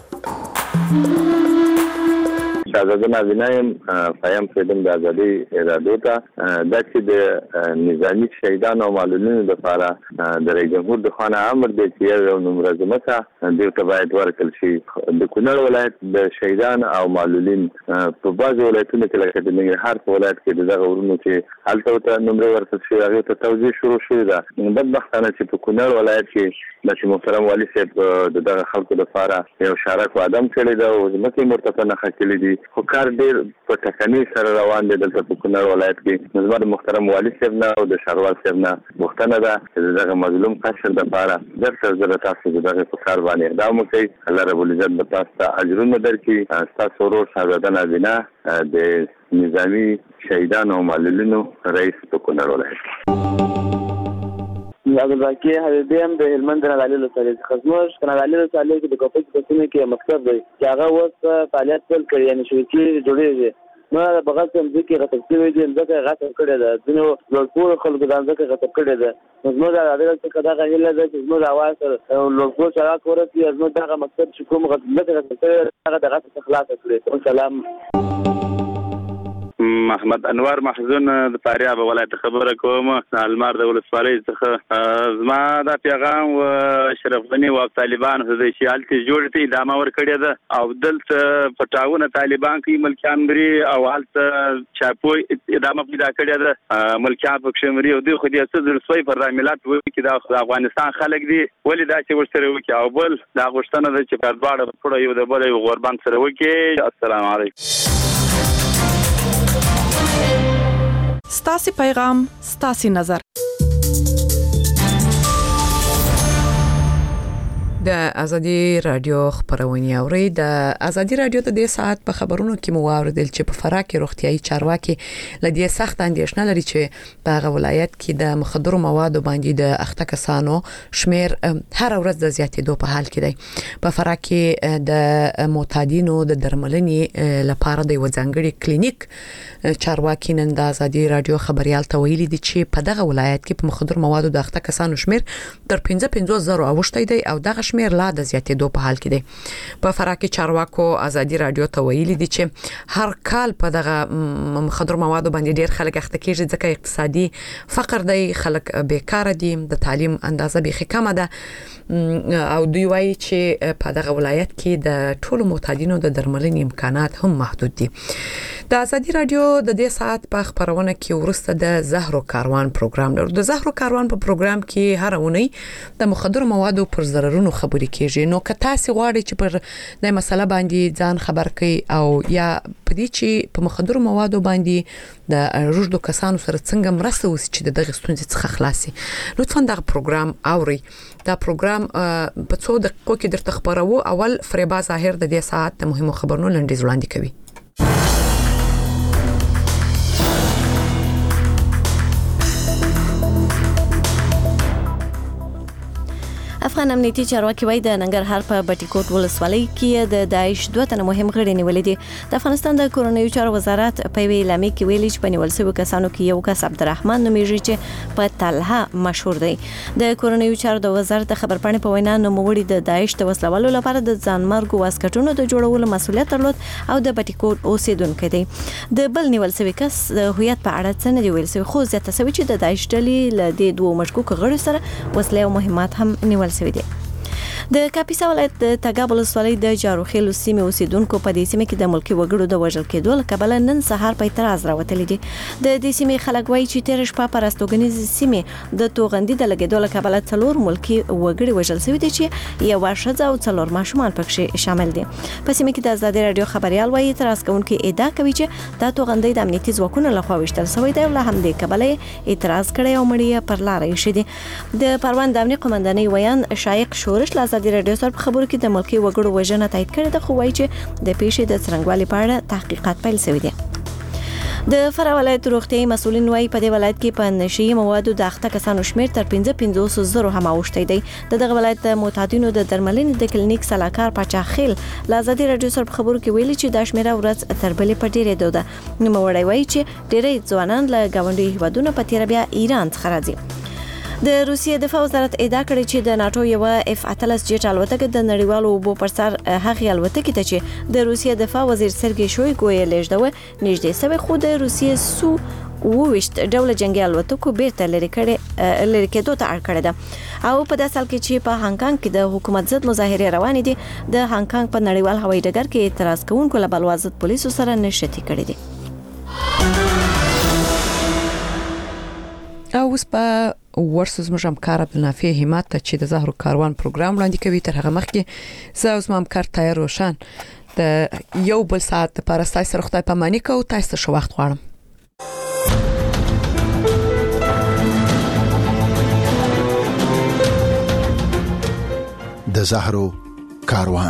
آزادي نازنایم فایم فیدم د ازادي ارادو ته د چې د نظامی شهیدانو او معلولینو لپاره د رئیس جمهور د خانه امر دی چې یو منظمه ته د تبعید ورکل شي. د کونړ ولایت د شهیدان او معلولین په بعض ولایتونو کې لکه د ننګرهار په ولایت کې دغه ورونو چې هلته ته نمبر ورکړل شي هغه ته توزیع شروع شوې ده. بدبختانه چې په کونړ ولایت کې د محترم والی صاحب دغه خلکو لپاره یو شارک وادم کړی دا او ځمکې مرتفع نه خکلې دي خو کار ډیر په ټکنۍ سره روان دي. دلته په کونړ ولایت کې نظم محترم والی صاحب نه او د شاروال صاحب نه غوښتنه ده چې دغه مظلوم قشر د لپاره درته زره تاسو دغه په کار باندې اقدام وکړئ. الله رب العزت به تاسو ته اجرونه درکړي. تاسو ورور شهزاده نازنه د نظامی شهیدانو او معلولینو رئیس په کونړ ولایت. عبدالباقی حبیبی هم د هلمند نادعلي ولسوالۍ څخه زموږ په نادعلي ولسوالۍ کې د کوپک په سیمه کې مکتب دی چې هغه اوس فعالیت پیل کړی یعنې شبکې جوړېږي. نو د بغل څخه ځکه غټ شوی دي ځکه غټ کړی ده ځینو لوړپوړو خلکو د ځکه غټ کړی ده. نو د عدالت څخه دا غوښتل ده چې زموږ اواز لوړپوړ شراک ورته زموږ دغه مکتب چې کوم غټ غټ کړی هغه د غټ خلاص کړی. سلام محمد انور محزون د فاریاب ولایت خبره کوم. المار د ولسوالۍ څخه زما دا پیغام و اشرف غنی او طالبان د سیالتي جوړتي ادامه ور کړی ده او دلته پټاونه طالبان کې ملکان مري او حالت چاپوي ادامه پیدا کړی ده. ملکان په کشمري او د خو دې څه درسوي پر ملت و کې د افغانستان خلک دي ولې دا چې ورسره وکي او بل دا غوښتنه ده چې په دواړه پړو یو د بل یو غوربان سره وکي. السلام علیکم. ستاسي پیغام ستاسي نظر. د ازادي رادیو خبرونه اوري. د ازادي رادیو د دې ساعت په خبرونو کې مو واردل چې په فراه کې روغتيایي چارواکي لدی سخت اندیشنه لري چې په ولایت کې د مخدر موادو باندې د اخته کسانو شمیر هر ورځ د زیاتېدو په حال کې دی. په فراه کې د معتادینو د درملنې لپاره د وځانګړي کلینیک چارواکي نن د ازادي رادیو خبريال ته ویلي دي چې په دغه ولایت کې په مخدر موادو د اخته کسانو شمیر تر پنځه پنځوس زره اوښتې دی او دغه شمیر لا د زیاتېدو په حال کې دی. په فراه کې چارواکو ازادي رادیو ته ویلي دي چې هر کال په دغه مخدر موادو باندې ډیر خلک اخته کیږي ځکه اقتصادي فقر دی، خلک بیکاره دي، د تعلیم اندازه به کمه ده او دوی وایي چې په دغه ولایت کې د ټولو معتادینو د درملنې امکانات هم محدود دي. د ازادي رادیو د دې ساعت په خبرونه کې ورسته د زهرو کاروان پروګرام لرو. د زهرو کاروان په پروګرام کې هر اونۍ د مخدر موادو پر ضررونو خبرې کیږي. نو که تاسو غواړئ چې پر د مسله باندې ځان خبر کړئ او یا پدې چې په مخدر موادو باندې د روزدو کسانو سره څنګه مرسته وسی چې دغه ستونزې څخه خلاصي، لطفا دا پروګرام اوري. دا پروګرام په څو دقیقو کې درته خبرو. اول فریبا ظاهر د دې ساعت د مهمو خبرونو لنډیز وړاندې کوي. افغان امنیتي چارواکي وایي د ننګرهار په بټي کوټ ولسوالۍ کې د داعش دوه تنه مهم غړي نیولې دي. د افغانستان د کورنیو چارو وزارت په ویلي اعلامیه کې ویلي چې په نیول شویو کسانو کې یو کس عبدالرحمن نومیږي چې په طلحه مشهور دی. د کورنیو چارو د وزارت د خبرپاڼې په وینا نوموړي د داعش د وسلوالو لپاره د ځانمرګ واسکټونو د جوړولو مسؤلیت درلود او د بټي کوټ اوسیدونکو دی. د بل نیول شوی کس د هویت په اړه څه نه دی ویل شوی، خو زیاته شوی چې د داعش ډلې له دې دوه مشکوک غړو سره وسلې او مهمات هم نیول شوی دي. د کاپیسا ولایت د تګاب ولسوالۍ د جاروخیلو سیمې اوسیدونکو په دې سیمه کې د ملکی وګړو د وژل کېدو له کبله نن سهار په اعتراض راوتلي دي. د دې سیمې خلک وایي چې تیر شپه پر استوګنیز سیمې د توغندي د لګیدو له کبله څلور ملکی وګړي وژل شوي دي چې یو ښځه او څلور ماشومان پکې شامل دي. په سیمه کې د ازادي رادیو خبريال وایي اعتراض کوونکي ادعا کوي چې دا توغندي د امنیتي ځواکونو لخوا وشتل شوی دی او له همدې کبله اعتراض کړی او مړی پر لار ایښی دي. د پروان د امنیت قومندانۍ ویان شایق شورش له ازادي رادیو سره خبرو کې د ملکی وګړو وژنه تایید کړې ده، خو وایي چې د پیښې د څرنګوالي په اړه تحقیقات پیل شوي دي. د فراه ولایت روغتیايي مسؤلین وایي په دې ولایت کې په نشي موادو د اخته کسانو شمیر تر پنځه پنځوس زره هم اوښتی دی. د دغه ولایت د معتادینو د درملنې د کلینیک سلاکار پاچاخیل له ازادي رادیو سره خبرو کې ویلي چې د شمیره ورځ تر بلې په ډیره دوده. نوموړی وایي چې ډېری ځوانان له ګاونډي هیوادونو په تیر بیا ایران څخه راځي. د روسیې دفاع وزارت ادعا کړې چې د ناتو یو اف اتلس جټ الوتکه د نړیوالو اوبو پر سر هغې الوتکې ته چې د روسیې دفاع وزیر سرګی شویګو یې لیږدوه نږدې شوې، خو د روسیې سو اوویشت ډوله جنگي الوتکو بیرته لرې کړې لرې کېدو ته اړ کړې ده. او په داسې حال کې چې په هانګ کانګ کې د حکومت ضد مظاهرې روانې دي، د هانګ کانګ په نړیوال هوایي ډګر کې اعتراض کوونکو له بلوا ضد پولیسو سره نښتې کړې دي. او اوس په ورسز مجم کار عبدالنافع همت چې د زهرو کاروان پروګرام وړاندې کوي. تر هغه مخکې زه اوس مام کار تایر روشن د یو بل ساعت لپاره ستاسو سره خدای پاماني کوم. تاسو ښه وخت غواړم. د زهرو کاروان.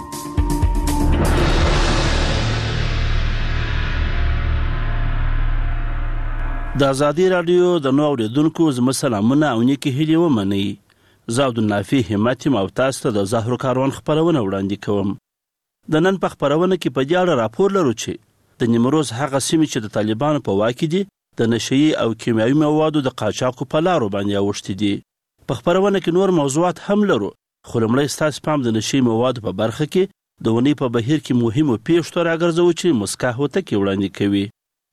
د ازادي رادیو د نو اوریدونکو زما سلامونه او نیکی هیلې ومنئ. زه عبدالنافع همت یم او تاسو ته د زهرو کاروان خبرونه وړاندې کوم. د نن په خبرونه کې په دې اړه راپور لرو چې د نیمروز هغه سیمې چې د طالبانو په واک کې دي د نشهیي او کیمیاوي موادو د قاچاقو په لارو باندې اوښتي دي. په خبرونه کې نور موضوعات هم لرو، خو لومړی ستاسو پام د نشهیي موادو په برخه کې د ونې په بهیر کې مهمو پیښو ته راګرځوو چې مسکا هوتکې وړاندې کوي.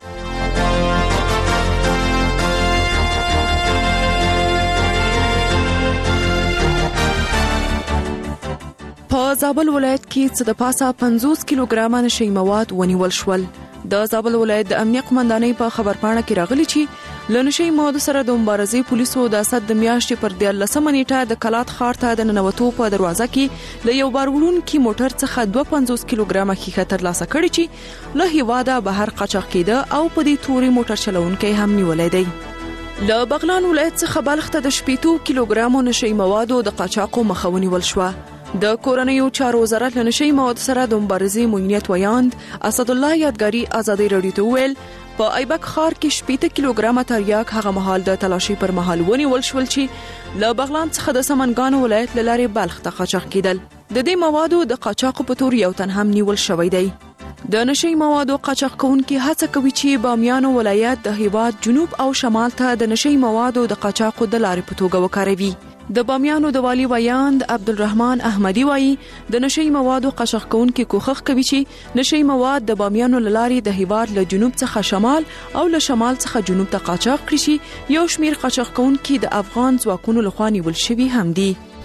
په زابل ولایت کې څه د پاسه پنځوس کیلوګرامه نشي مواد ونیول شول. د زابل ولایت د امنیت قومندانۍ په خبرپاڼه کې راغلي چې له نشي موادو سره د مبارزې پولیسو د اسد د میاشتې پر دیارلسمه نیټه د کلات ښار ته د ننوتو په دروازه کې له یو بار وړونکي موټر څخه دوه پنځوس کیلوګرامه ښیښه ترلاسه کړې چې له هیواده بهر قاچاق کېده او په دې توري موټر چلوونکی هم نیولې دی. له بغلان ولایت څخه بلخ ته د شپېتو کیلوګرامو نشي موادو د قاچاقو مخه ونیول شوه. د کورنیو چارو وزارت له نشي موادو سره د مبارزې موینیت ویاند اسد الله یادګاری ازادي رادیو ته ویل په ایبک ښار کې شپېته کیلوګرامه تریاک هغه مهال د تلاشي پر مهال ونیول شول چې له بغلان څخه د سمنګانو ولایت له لارې بلخ ته قاچاق کېدل. د دې موادو د قاچاقو په تور یو تن هم نیول شوی دی. د نشي موادو قاچاق کوونکي هڅه کوي چې بامیانو ولایت د هیواد جنوب او شمال ته د نشي موادو د قاچاقو د لارې په توګه وکاروي. د بامیانو د والی ویاند عبدالرحمن احمدی وایي د نشي موادو قاچاق کوونکي کوښښ کوي چې نشي مواد د بامیانو لارې د هیواد له جنوب څخه شمال او له شمال څخه جنوب ته قاچاق کړي. یو شمیر قاچاق کوونکي د افغان ځواکونو لخوا نیول شوي هم دي.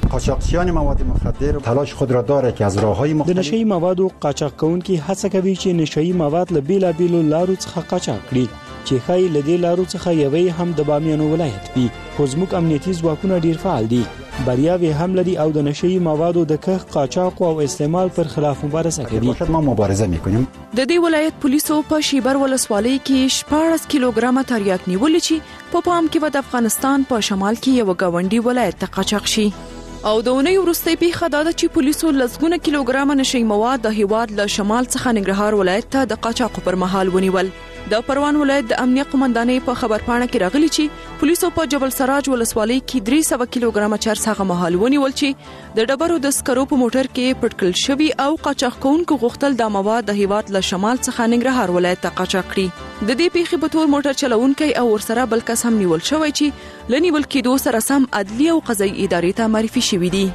قاچاقچیان مواد مخدر تلاش خود را دارد که از راههای مختلف د نشئی موادو قاچاق کوونکي هڅه کوي چې نشئی مواد له بیلابیلو لارو څخه قاچاق کړي چې ښایي له دې لارو څخه یوې هم د بامیانو ولایت وي. خو زموږ امنیتي ځواکونه ډیر فعال دي، بریاوې هم لري او د نشئی موادو د کښت، قاچاق او استعمال پر خلاف مبارزه کوي. ما مبارزه میکنیم. د دې ولایت پولیسو په شیبر ولسوالۍ کې شپاړس کیلوګرامه تریاک نیولې چې په پام کې و د افغانستان په شمال کې یو گاونډي ولایت ته قاچاق شي. او د اونۍ وروستۍ پیښه دا ده چې پولیسو لسګونه کیلوګرامه نشئی مواد د هیواد له شمال څخه ننګرهار ولایت ته د قاچاق پر مهال ونیول. د پروان ولایت د امنیه قومندانۍ په خبرپاڼه کې راغلي چې پولیسو په جبل سراج ولسوالۍ کې درې سوه کیلوګرامه چرس هغه مهال ونیول چې د ډبرو د سکرو په موټر کې پټکل شوی او قاچاق کوونکو غوښتل د مواد د هیواد له شمال څخه ننګرهار ولایت ته قاچاق کړي. د دې پیښې په تور موټر چلوونکی او ورسره بل کس هم نیول شوی چې لنیول کېدو سره سم عدلي او قضایي ادارې ته معرفي شوی دي.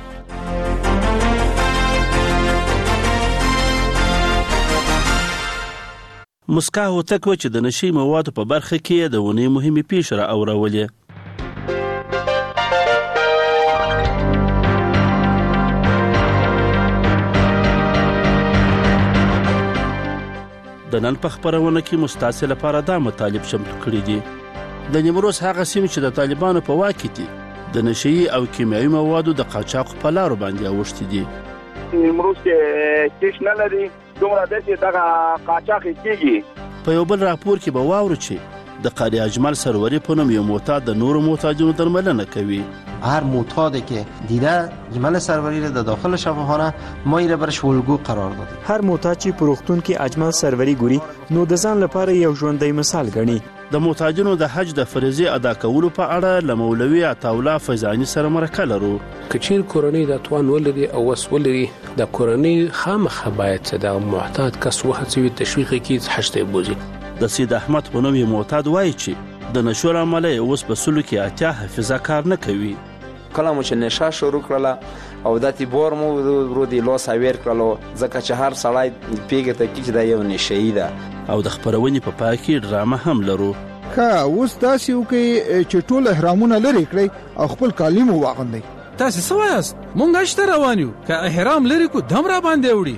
مسکا هوتک و چې د نشئی موادو په برخه کې د ونې مهمې پیښې را اورولې. د نن په خبرونه کې مستاسې لپاره دا مطالب چمتو کړي دي. د نیمروز هغه سیمې چې د طالبانو په واک کې دي د نشئی او کیمیاوي موادو د قاچاق په لارو باندې اوښتي دي. نیمروز کې کیش نه لري دومره د چې دغه قاچاق کیږي. په یو بل راپور کې به واورو چې د قاری اجمل سروری په نوم یو معتاد د نورو معتادینو درملنه کوي. هر معتادی که دیده اجمل سروری را در داخل شفاخانه ما ایره برش الگو قرار دادیم. هر معتاد چې په روغتون کې اجمل سروری ګوري نو د ځان لپاره یو ژوندۍ مثال ګڼي. د معتادینو د حج د فریضې ادا کولو په اړه له مولوي عطاالله فیضاني سره مرکه لرو. کچیر کورنۍ د توان ولري او وس ولري د کورنۍ خامخا باید د معتاد کس وهڅوي تشویق کړي حج ته بوزي. د سید احمد په نوم معتاد وایي چې د نشو له امله اوس په سلو کې اتیا حافظه کار نه کوي. کله مو چې نشه شروع کړله او د تیبور مو ورو دی لوس اویر کړلو ځکه چې هر سړی پیګه ته کې دا یو نشئی ده. او د خبرونې په پای کې ډرامه هم لرو. ښه اوس تاسې وکړئ چې ټول احرامونه لرې کړئ او خپل کالي مو واغوندئ. تاسې څه وایاست؟ مونږ حج ته روان یو، که احرام لرې کړو دم را باندې وړي.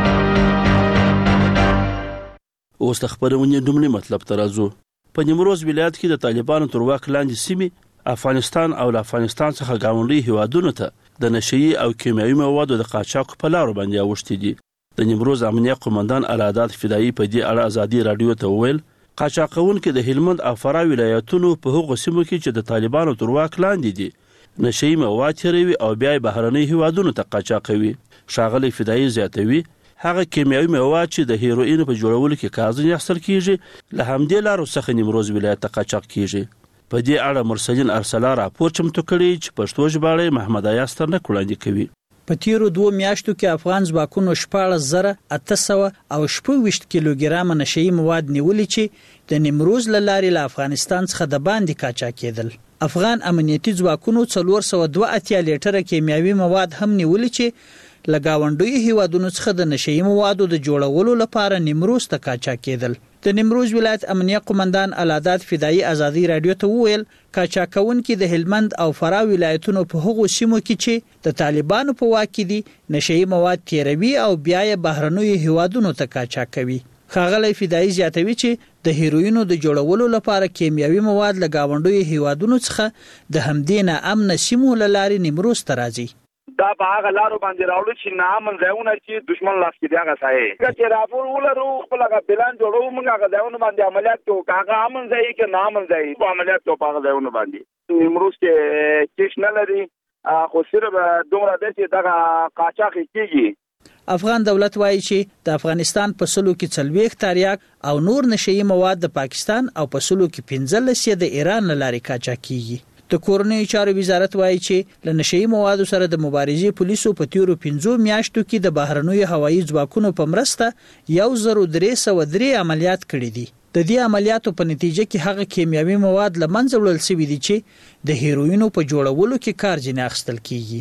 اوس د خبرونې ډومړي مطلب ته راځو. په نیمروز ولایت کې د طالبانو تر واک لاندې سیمې افغانستان او له افغانستان څخه ګاونډي هیوادونو ته د نشئی او کیمیاوي موادو د قاچاق په لارو باندې اوښتي دي. د نیمروز امنیه قومندان العداد فدایي په دې اړه ازادي رادیو ته وویل قاچاقونکي د هلمند او فراه ولایتونو په هغو سیمو کې چې د طالبانو تر واک لاندې دي نشئی مواد تیروي او بیا بهرنۍ هیوادونو ته قاچاقوي. ښاغلی فدایي زیاتوي هغه کیمیاوي مواد چې د هیروین په جوړولو کې کارځنی اخیستل کیږي له همدې لارو څخه نیمروز ولایت ته قاچاق کیږي. په دې اړه مرسلین ارسلا راپور چمتو کړي چې پښتو ژباړه محمد ایاستر نه وړاندې کوي. په تیرو دوه میاشتو کې افغان ځواکونو شپاړس زره اته سوه او شپږ ویشت کیلوګرامه نشئی مواد نیولي چې د نیمروز له لارې له افغانستان څخه د باندې قاچاق کېدل. افغان امنیتي ځواکونو څلور سوه دوه اتیا لیټره کیمیاوي مواد هم نیولي چې له ګاونډیو هیوادونو څخه د نشئی موادو د جوړولو لپاره نیمروز ته قاچاق کېدل. د نیمروز ولایت امنیه قومندان العداد فدایي ازادي رادیو ته وویل قاچاق کوونکي د هلمند او فراه ولایتونو په هغو سیمو کې چې د طالبانو په واک کې دي نشئی مواد تیروي او بیا یې بهرنیو هیوادونو ته قاچاق کوي. ښاغلی فدایي زیاتوي چې د هیروینو د جوړولو لپاره کیمیاوي مواد له ګاونډیو هیوادونو څخه د همدې ناامنه سیمو له لارې نیمروز ته راځي. دا په هغه لارو باندې راوړو چې نامن ځایونه چې دشمن لاس کې دی هغه ځای چې راپور ولرو خپل هغه پلان جوړو موږ هغه ځایونه باندې عملیات کوو هغه امن ځای کې نامن ځای په عملیات کوو په هغه ځایونه باندې. نیمروز کې کیش نه لري خو صرف دومره ده چې دغه قاچاق کیږي. افغان دولت وایي چې د افغانستان په سلو کې څلوېښت تریاک او نور نشئی مواد د پاکستان او په سلو کې پنځلس یې د ایران له لارې قاچاق کیږي. د کورنیو چارو وزارت وایي چې له نشئی موادو سره د مبارزې پولیسو په تیرو پنځو میاشتو کې د بهرنیو هوایي ځواکونو په مرسته یو زر درې سوه درې عملیات کړي دي. د دې عملیاتو په نتیجه کې هغه کیمیاوي مواد له منځه وړل شوي دي چې د هیروینو په جوړولو کې کار ځینې اخیستل کیږي.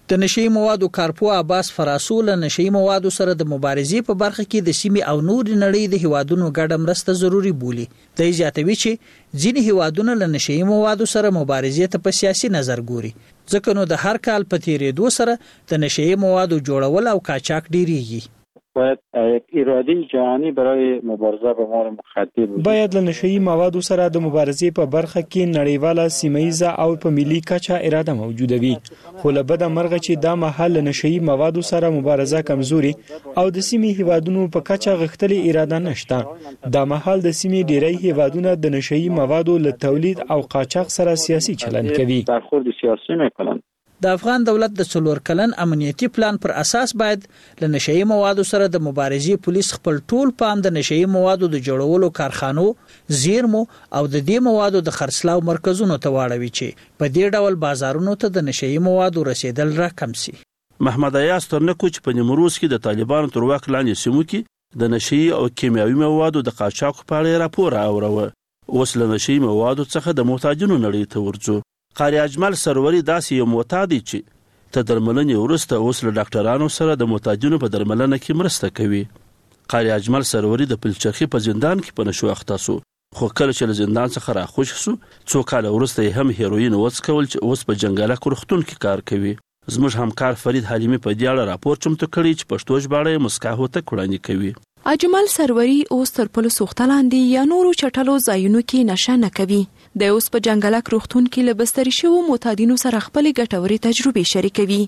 د نشئی موادو کارپو عباس فراسول نشئی موادو سره د مبارزې په برخه کې د سیمې او نور نړۍ د هیوادونو ګډه مرسته ضروری بولي. د زیاتوي چې ځینې هیوادونه له نشئی موادو سره مبارزې ته په سیاسي نظر ګوري، ځکه نو د هر کال په تیریدو سره د نشئی موادو جوړول او قاچاق ډیریږي. باید یک اراده جهانی برای مبارزه با امور مخدر وجود باید له نشئی موادو سره د مبارزې په برخه کې نړیواله سیمه‌ایزه او په ملي کچه اراده موجوده وي، خو له بده مرغه چې دا مهال له نشئی موادو سره مبارزه کمزوري او د سیمې هیوادونو په کچه غښتلې اراده نشته. دا مهال د سیمې ډیری هیوادونه د نشئی موادو له تولید او قاچاق سره سیاسي چلند کوي. برخورد سیاسی میکنن. د افغان دولت د څلور کلن امنیتي پلان پر اساس باید له نشئی موادو سره د مبارزې پولیس خپل ټول پام د نشئی موادو د جوړولو کارخانو، زیرمو او د دې موادو د خرڅلاو مرکزونو ته واړوي چې په دې ډول بازارونو ته د نشئی موادو رسیدل راکم شي. محمد ایاز ترنکو چې په نیمروز کې د طالبانو تر واک لاندې سیمو کې د نشئی او کیمیاوي موادو د قاچاق په اړه راپور اوروه، اوس له نشئی موادو څخه د محتاجونو نړۍ ته ورځو. قاری اجمل سروري داسې یو معتاد چې ته درملنې وروسته اوس له ډاکټرانو سره د محتاجونو په درملنه کې مرسته کوي. قاری اجمل سروري د پلچرخي په زندان کې په نشو اخته سو، خو کله چې له زندان څخه راخوش سو څو کال وروسته هم هیروین وڅکول چې اوس په جنګاله روغتون کې کار کوي. زموږ همکار فرید حلیمی په دې اړه راپور چمتو کړی چې پښتو ژباړه مسکاهو ته وړاندې کوي. اجمل سروري اوس تر پلو سوختلاندې یا نورو چټلو ځایونو کې نشه نه کوي. د اوس په جنګلک روغتون کې له بستري شوو معتادینو سره خپل ګټوري تجربې شریکوي.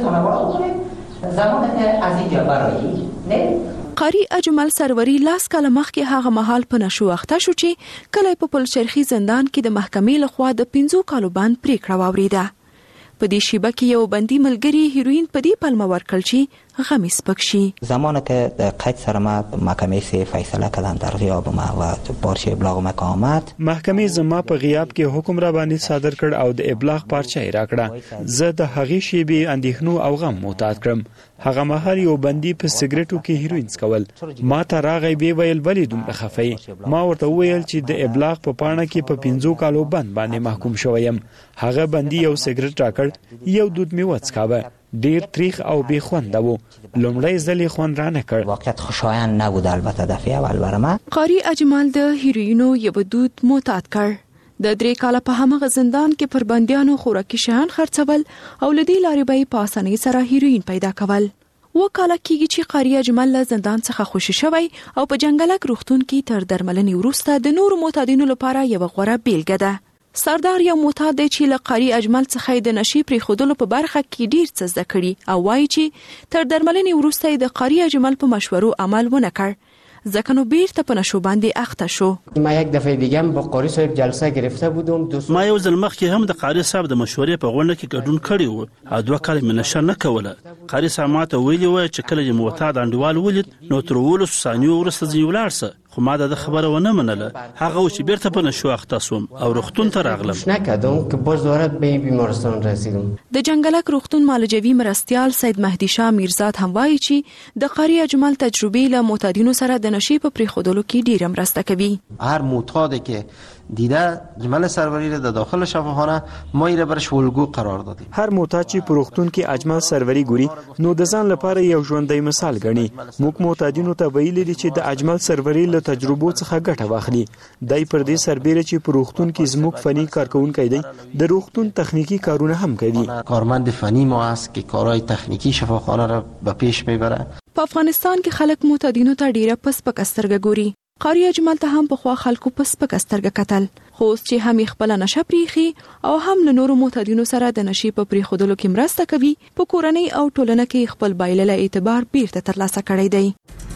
قاری اجمل سروري لاس کاله مخکې هغه مهال په نشو اخته شو چې کله په پلچرخي زندان کې د محکمې لخوا د پنځو کالو باندې پریکړه واوریده. په دې شیبه کې یو بندي ملګری هیروین په دې پلمه ورکړل چې غمی سپک شي. زمانی که قید سر ما محکمه سه فیصله کردن در غیاب ما و پارچه ابلاغ ما که آمد، محکمې زما په غیاب کې حکم را باندې صادر کړ او د ابلاغ پارچه یې راکړه. زه د هغې شیبې اندېښنو او غم معتاد کړم. هغه مهال یو بندي په سګریټو کې هیروین څکول. ما ته راغی بیا ویل ولې دومره خفه؟ ما ورته وویل چې د ابلاغ په پاڼه کې په پنځو کالو بند باندې محکوم شوی یم. هغه بندي یو سګریټ راکړ، یو دود مې وڅکاوه، ډیر تریخ او بی خونده وو. لومړی ځل یې خوند را نه کړ. واقعیت خوشایند نبود البته دفعه اول برای من. قاری اجمل د هیروینو یو دود معتاد کړ. د درې کاله په همغه زندان کې پر بندیانو خوراکي شیان خرڅول او لدی لارې به په اسانۍ سره هیروین پیدا کول. و کاله کېږي چې قاری اجمل له زندان څخه خوشی شوی او په جنګلک روغتون کې تر درملنې وروسته د نورو معتادینو لپاره یو غوره بیلګه ده. سردار یو معتاد دی چې له قاری اجمل څخه د نشي پریښودلو په برخه کې ډیر څه زده کړي او وایي چې تر درملنې وروسته د قاری اجمل په مشورو عمل ونه کړ، ځکه نو بیرته په نشو باندې اخته شو. ما یک دفعه دیگه با قاری صاحب جلسه گرفته بودم. ما یو ځل مخکې هم د قاری صاحب د مشورې په غونډه کې ګډون کړی و او دوه کاله مې نشه نه کوله. قاری صاحب ماته ویلي و چې کله یې معتاد انډیوال ولید نو تر اوولسو ثانیو وروسته ځینې ولاړ شه، خو ما د خبره ونه منله. هغه و چې بیرته په نشو اخته سوم او روغتون ته راغلم. نکردم که باز دوباره به بیمارستان رسیدم. د جنګلک روغتون معالجوي مرستیال سید مهدی شاه میرزاد هم وایي چې د قاری اجمل تجربې له معتادینو سره د نشي په پریښودلو کې ډیر مرسته کوي. هر معتادی که دیده اجمل سروری را در داخل شفاخانه ما یې برش الگو قرار دادیم. هر معتاد چې په روغتون کې اجمل سروری ګوري نو د ځان لپاره یو ژوندۍ مثال ګڼي. موږ معتادینو ته ویلي دي چې د اجمل سروری له تجربو څخه ګټه واخلي. دای پر دې سربېره چې په روغتون کې زموږ فني کارکونکي دی د روغتون تخنیکی کارونه هم کوي. کارمند فنی ما است که کارهای تخنیکی شفاخانه را به پیش میبره. په افغانستان کې خلک معتادینو ته ډیره پس پک سترګه ګوري. قاری اجمل ته هم په خوا خلکو پس پک سترګه کتل، خو اوس چې هم خپل نشه پریخي او هم له نورو معتادینو سره د نشي په پریښودلو کې مرسته کوي، په کورنۍ او ټولنه کې خپل بایلله اعتبار بیرته ترلاسه کړی دی.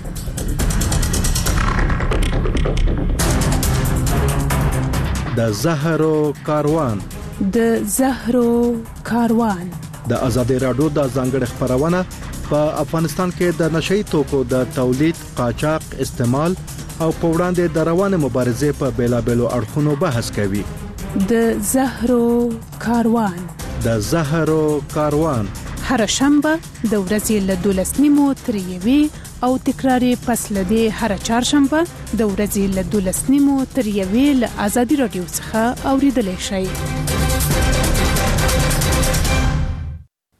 د زهرو کاروان د زهرو کاروان د ازادي راډیو د ځانګړي خبرونه په افغانستان کې د نشئی توکو د تولید، قاچاق، استعمال او په وړاندې د روانه مبارزې په بیلابېلو اړخونو بحث کوي. د زهرو کاروان د زهرو کاروان هر شنبه د ورځې له دولس نیمو تر یوې او تکرار پس له دې هر چهارشنبه د ورځې له دولس نیمو تر یوې له ازادي راډیو څخه اوریدلای شئ.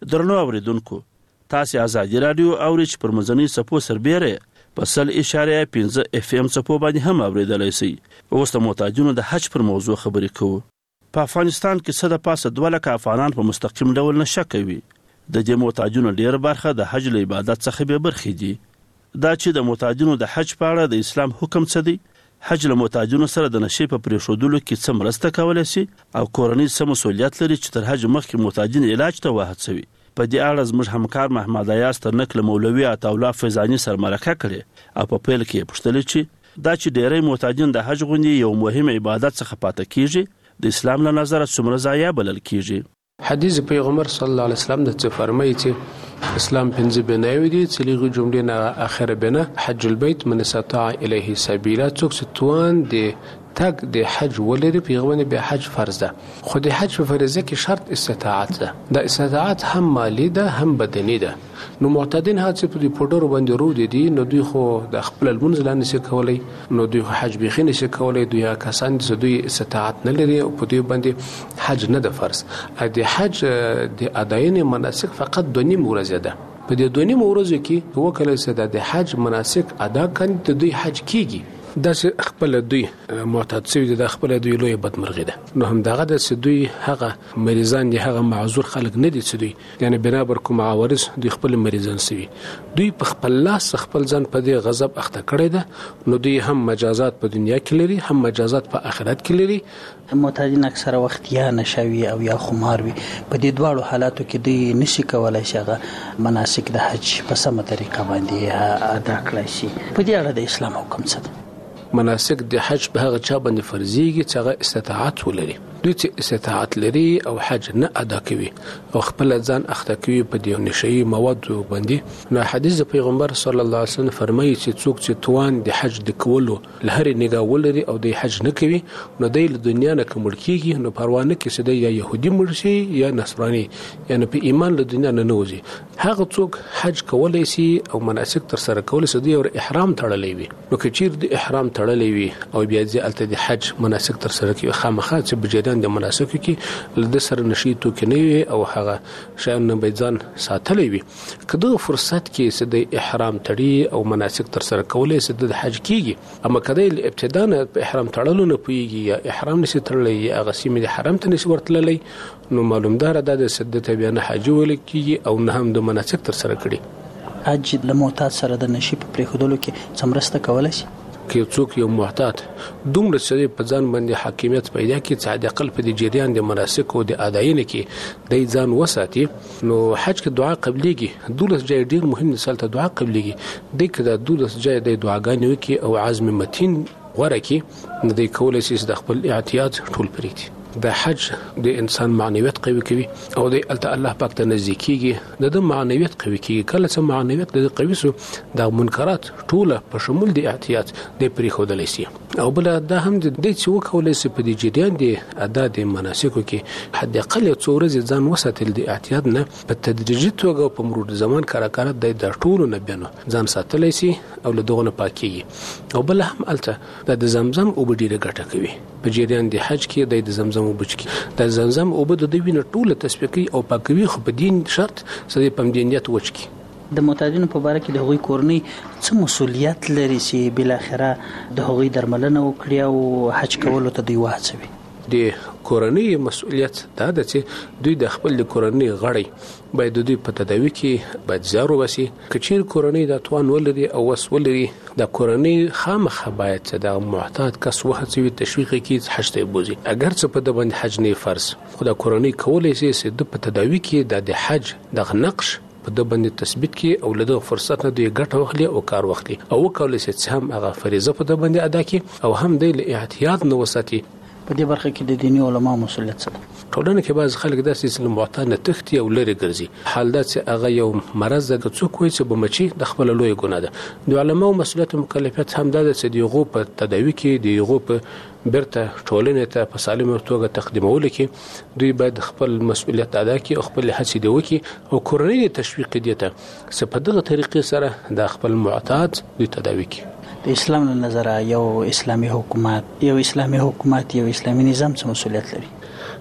درنو اوریدونکو تاسو ازادي رادیو اوري چې پر مزنی سپو سربېره په سل اشاره پنځه اف ام سپو باندې هم اوریدلای شئ. اوس د محتاجونو د حج پر موضوع خبرې کوو. په افغانستان کې څه د پاسه دوه لکه افغانان په مستقیم ډول نشه کوي. د دې محتاجونو ډیر برخه د حج له عبادت څخه به برخې دي. دا چې د محتاجونو د حج په اړه د اسلام حکم څه دی؟ حج له محتاجونو سره د نشې په پریښودلو کې څه مرسته کولی شي او کورنۍ څه مسؤلیت لري چې تر حج مخکې محتاجین علاج ته وهڅوي. په دې اړه زموږ همکار محمد ایاز تر نکل مولوي عطاالله فیضاني سره مرکه کړې او په پیل کې پوښتل چې دا چې ډېری محتاجین د حج غوندې یو مهم عبادت څخه پاتې کیږي د اسلام له نظره څومره ضایع بلل کیږي. حدیث پیغمبر صلی الله علیه وسلم د څه فرمایي چې اسلام پنځه بناوي دي چې لغه جملې نه اخر بنا حج البيت من استطاع الیه سبیلا څوک چې توان دي تک د حج ولري پیغمبر به حج فرض ده. خو د حج په فرضه کې شرط استطاعت ده. د استطاعت هم مالی ده هم بدني ده. نو معتادین هڅه په دې پودر باندې رو دي نو دوی خو د خپل المنځ لاندې څه کولای نو دوی حج به خینه څه کولای دوی کسان چې دوی استطاعت نه لري او په دې باندې حج نه ده فرض. د حج د اداینې مناسک فقط دونی ورځې ده. په دې دونی ورځو کې وکړل چې د حج مناسک ادا کړي د دوی حج کیږي. دا چې خپل دوی معتاد شوي د خپل دوی لوی بدمرغي ده. نو هم دغه د دوی هغه مریضان دي هغه معذور خلک نه دي چې دوی یعنی بنابر کوم عوارض دوی خپل مریضان شوي دوی په خپل لاس خپل ځان په دې غضب اخته کړی ده. نو دوی هم مجازات په دنیا کې لري هم مجازات په آخرت کې لري. معتادین اکثره وخت یا نشوي او یا خمار وي. په دې دواړو حالاتو کې دوی نشي کولای شي هغه مناسک د حج په سمه طریقه باندې ادا کړی شي. په دې اړه د اسلام حکم څه دی؟ مناسک د حج په هغه چا باندې فرضيږي چې هغه استطاعت ولري. دوی چې استطاعت لري او حج نه ادا کوي او خپل ځان اخته کوي په دې نشي مواد باندې. نو حدیث پیغمبر صلی الله علیه وسلم فرمایي چې څوک چې توان د حج د کولو لهر نگاه ولري او د حج نه کوي نو د دنیا نه کومړ کیږي. نو پروا نه کوي چې د یا يهودي مرشي یا نصراني یعنی په ایمان له دنیا نه نوځي. هغه څوک حج کولای شي او مناسک تر سره کولای شي او احرام تړلې وي. نو که چیر د احرام تړلې وي او بیا ځلته د حج مناسک تر سره کوي خامخا چې بجدان د مناسک کې لږ سره نشي تو کې نه وي او هغه شاین نه بيځان ساتلې وي. کله فرصت کې چې د احرام تړي او مناسک تر سره کولای شي د حج کیږي. اما کله ابتدا نه په احرام تړلو نه پويږي یا احرام نشي تړلې یا هغه سیمه د حرم ته نشي ورتللې نو معلوم دار د سدت بیا نه حج ول کیږي او نه هم د مناسک تر سره کړي. حج له معتاد سره د نشي په پریخودلو کې څمرسته کولای شي. کې څوک یو محتاط دومره چې په ځان باندې حاکمیت پیدا کړي چې د عقل په دې جریان د مناسک او د اداینه کې د ځان وساتي نو حج کې دعا قبليږي. دولس جای ډیر مهم مثال ته دعا قبليږي. د کده دولس جای د دعاګانې وکي او عزم متین غوړه کې د کولای شي د خپل اعتیاد ټول پریږدي. د حج د انسان معنویت قوي کوي او د الله پاک ته نزدیکیږي د معنویت قوي کوي. کله چې معنویت د قوي سو د منکرات ټوله په شمول د احتیاط د پریخودلې سي او بل دا هم د دې چې وکولې سي په دې جریان د ادا د مناسکو کې حد اقل څو ورځې ځان وساتل د احتیاط نه په تدریجي توګه په مرور زمان کارکارت د ټولو نه بینو ځان ساتلې سي او له دغه نه پاکيږي. او بل هم الته د زمزم او بډیره ګټه کوي په جریان د حج کې د زمزم او بچکی د زمزم او بده د وینې ټوله تسبیقي او پاکوي خو په دین شرط سړي په مدینیت وچکی. د معتادینو په باره کې د هغوی کورنۍ څه مسؤلیت لري چې بل اخره د هغوی درملنه وکړي او حج کولو ته دوی وهڅوي؟ د کورنۍ مسؤلیت دا ده چې دوی د خپل د کورنۍ غړي باید دوی په تداوی کې باید زارو وسی. کچیر کورنۍ د توان ولري او وس ولري د کورنۍ خامخه باید د معتاد کس وهڅوي تشویق کې حج ته بوزي. اگر څه په د باندې حج نه فرض خو د کورنۍ کولای شي چې د په تداوی کې د حج د نقش په د باندې تثبیت کې او له فرصت نه دی ګټه واخلي او کار واخلي او وکولای شي چې هم هغه فریضه په د باندې ادا کړي او هم د احتیاط نه وساتي. په دې برخه کې د دیني علما مسؤلیت څه ده؟ ټولنه کې بعض خلک داسې چې معتاد نه تختی او لري ګرځي. حال دا چې هغه یو مرز ده څوک وایي چې بمچي د خپل لوی ګناه ده. د علماو مسؤلیت او مکلفیت هم ده چې دیغه په تداوی کې دیغه په برته ټولنه ته په سالمه توګه تقدیمول کې دوی باید خپل مسؤلیت ادا کړي او خپل هڅې دی وکړي او کورنۍ تشویق دي ته چې په دغه طریقې سره د خپل معتاد دوی تداوی کړي. د اسلام له نظره یو اسلامي حکومت یو اسلامي حکومت یو اسلامي نظام څه مسؤلیت لري؟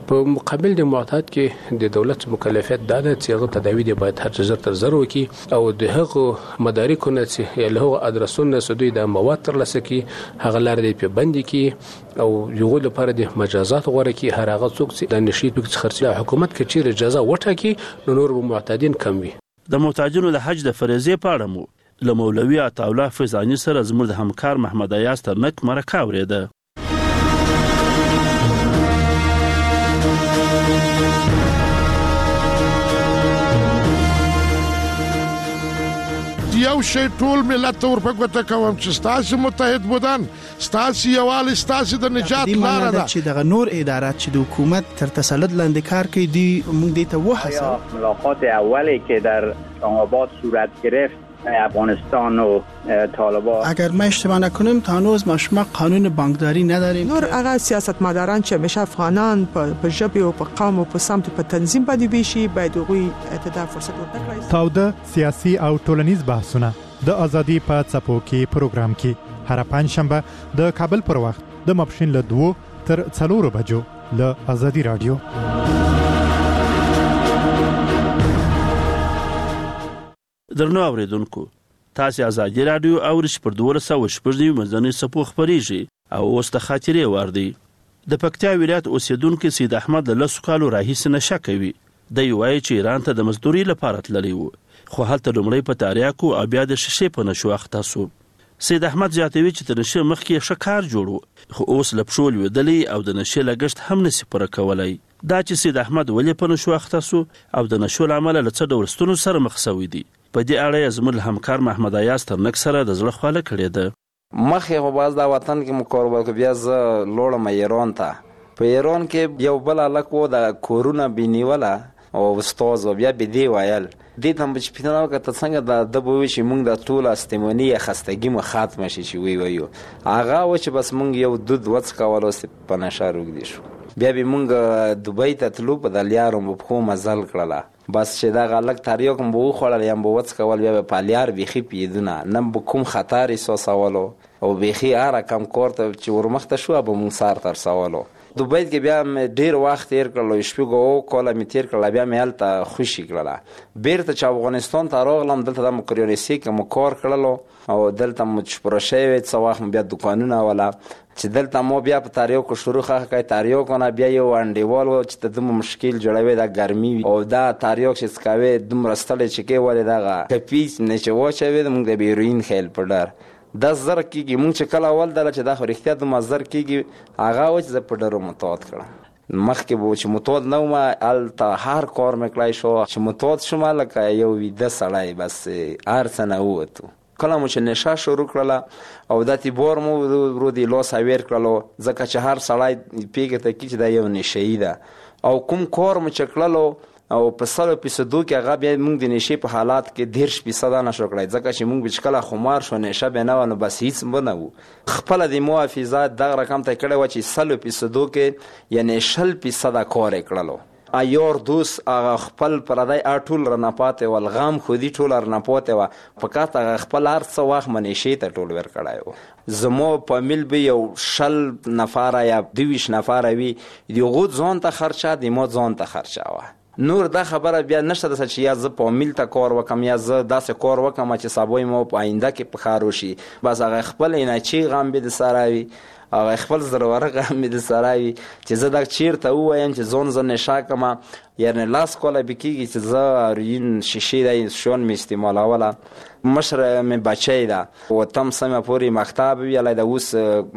په مقابل د معتاد کې د دولت مکلفیت دا ده چې هغه تداوی دی باید هر څه تر زر وکي او د هغه مدارکونه چې یا له هغه ادرسونه سدوی د مواد تر لاسه کی هغه لار دی په بندي کی او یو لپاره د مجازات غوړه کی هر هغه څوک چې د نشي په خرڅه حکومت کې چیرې اجازه وټاکي نو نور معتادین کم وي. د معتادینو د حج د فریضې په اړه مو له مولوي عطاالله فیضاني سره زموږ د همکار محمد ایاز ترنک مرکه اورېده. یو شی ټول ملت ته ورپګوته کوم چې ستاسو متحد بودن ستاسو یووالی ستاسو د نجات لاره ده چې دغه نور ادارات چې د حکومت تر تسلط لاندې کار کوي دی موږ دې ته وحسه. ملاقات اولی که در آباد صورت گرفت افغانستان و طالبان اگر ما اشتباه نکنیم تا هنوز ما شما قانون بانکداری نداریم. نور هغه سیاستمداران چې همیشه افغانان په ژبه او په قوم او په سمت په تنظیم باندې ویشي باید هغوی ته فرصت ورکړي. تاوده سیاسي او ټولنیز بحثونه د ازادي په څپو کې پروګرام کې هر پنځشنبه د کابل پر وخت د ماپښین له دوه تر څلورو بجو له ازادي رادیو. درنو اوریدونکو تاسو ازادي رادیو او رش پر دوه سو شپږ مزنی سپو خبريږي او اوس د خاطرې وردی د پکتیا ولایت اوسیدونکو سید احمد له سکالو راهیس نشه کوي د یوای چې ایران ته د مزدوري لپاره تللی وو خو هلته لومړی په تاریاکو او بیا د شیشې په نشو اختصو. سید احمد زیاتوي چې د نشه مخکې شکار جوړو خو اوس لپشول ودلی او د نشه لګشت هم نسی پر کولای. دا چې سید احمد ولې په نشو اختصو او د نشو عمل له څه ډول ستونو سره مخ شوی دی. په دې اړه زموږ همکار محمد ایاز ترنک سره د زړه خواله کړې ده. مخې په باز دا وطن کې مکوربه کو بیا ز لوړم ایران ته په ایران کې یو بل لکو د کورونا بینیولا او استاد بیا به دی وایل دې ته چې پیناو کته څنګه د دبوي چې موږ د ټول استمونی خستګي مو ختم شي چې وی ویو هغه و چې بس موږ یو دود وڅ کولو په نشاروګ دي شو بیا به موږ دوبۍ ته تلو په د لیارو په خو مزل کړله بس چې دا غلک تاریو کوم بو خړل یم بو وڅ کول بیا په لیار بيخي پیدونه نن به کوم خطر ایسو سوالو او بيخي اره کم کوړه چې ورمخته شو به مون سار تر سوالو دوبۍ کې بیا ډیر وخت تیر کړل شپږو کوله می تیر کړل بیا مې الته خوشي کړل بیرته چې افغانستان ته راغلم دلته د مکریونیسي کې مکور کړل او دلته مچ پروشې وې څو وخت بیا دکانونه ولا چې دلته مو بیا په تاریو کو شروع خه تاریو کنه بیا یو انډیوال چې د مشکل جوړوي د ګرمي او دا تاریو چې سکاوي د مرستل چې کې ولې دا کپیس نه چې واچوي د موږ د بیروین خیل په ډار د زر کېږي موږ چې کله اول دله چې دا خو رښتیا د مزر کېږي هغه و چې په ډرو متوت کړم مخکې به چې متوت نه وم هلته هر کار مې کړی شو چې متوت شوم لکه یو ویده سړی بس هر څه نه ووتو کله مو چې نشه شروع کړله او دا تیبور مو ورو دی لاس اویر کړلو ځکه چې هر سړی پیګه ته کې چې دا یو نشه‌ای ده او کوم کار مو چې کړلو او په سلو فیصدو کې هغه بیا موږ د نشې په حالات کې دېرش فیصده نشو کړی ځکه چې موږ چې کله خمار شو نشه به نه نو بس هیڅ به نه وو خپله د محافظات دغه رقم ته کړی وه چې سلو فیصدو کې یعنې شل فیصده کار یې کړلو ایار دوست هغه خپل پردی ټول رانه پاتې ول غم خودي ټول رانه پاتې وه فقط هغه خپل هر څه وخت مې نشې ته ټول ورکړی و زمو په میل به یو شل نفره یا دویشت نفره وي د هغو ځان ته خرچه د ما ځان ته خرچه وه نور دا خبره بیا نشته ده چې یا زه په میل ته کار وکم یا زه داسې کار وکم چې سبا مو په آینده کې په کار وشي بس هغه خپل انرژي غم به د سره وي هغه خپل ضرورت غم به د سره وي چې زه دا چیرته ووایم چې ځان زه نشه کړم یعنې لاس کوله به کېږي چې زه هروین شیشې دی شیان مې استعمالوله مشره مې بچی ده وتم سمه پورې مکتب ویلی ده اوس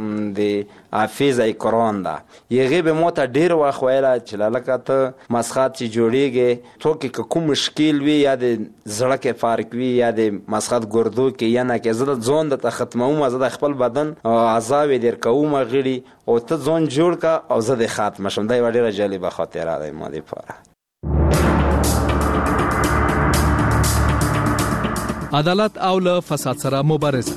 د حافظ قرآن ده هغې به ما ته ډېر وخت ویله چې لکه ته مسخت چې جوړېږې تو کې که کوم مشکل وي یا د زړه کې فرق وي یا د مسخت ګردو کې یا نه کې زه د ځان درته ختموم زه د خپل بدن اعضا یې در کوم غړي او ته ځان جوړ که او زه د ختمه شم دا یوه ډېره جالبه خاطره ده ما دپاره عدالت او له فساد سره مبارزه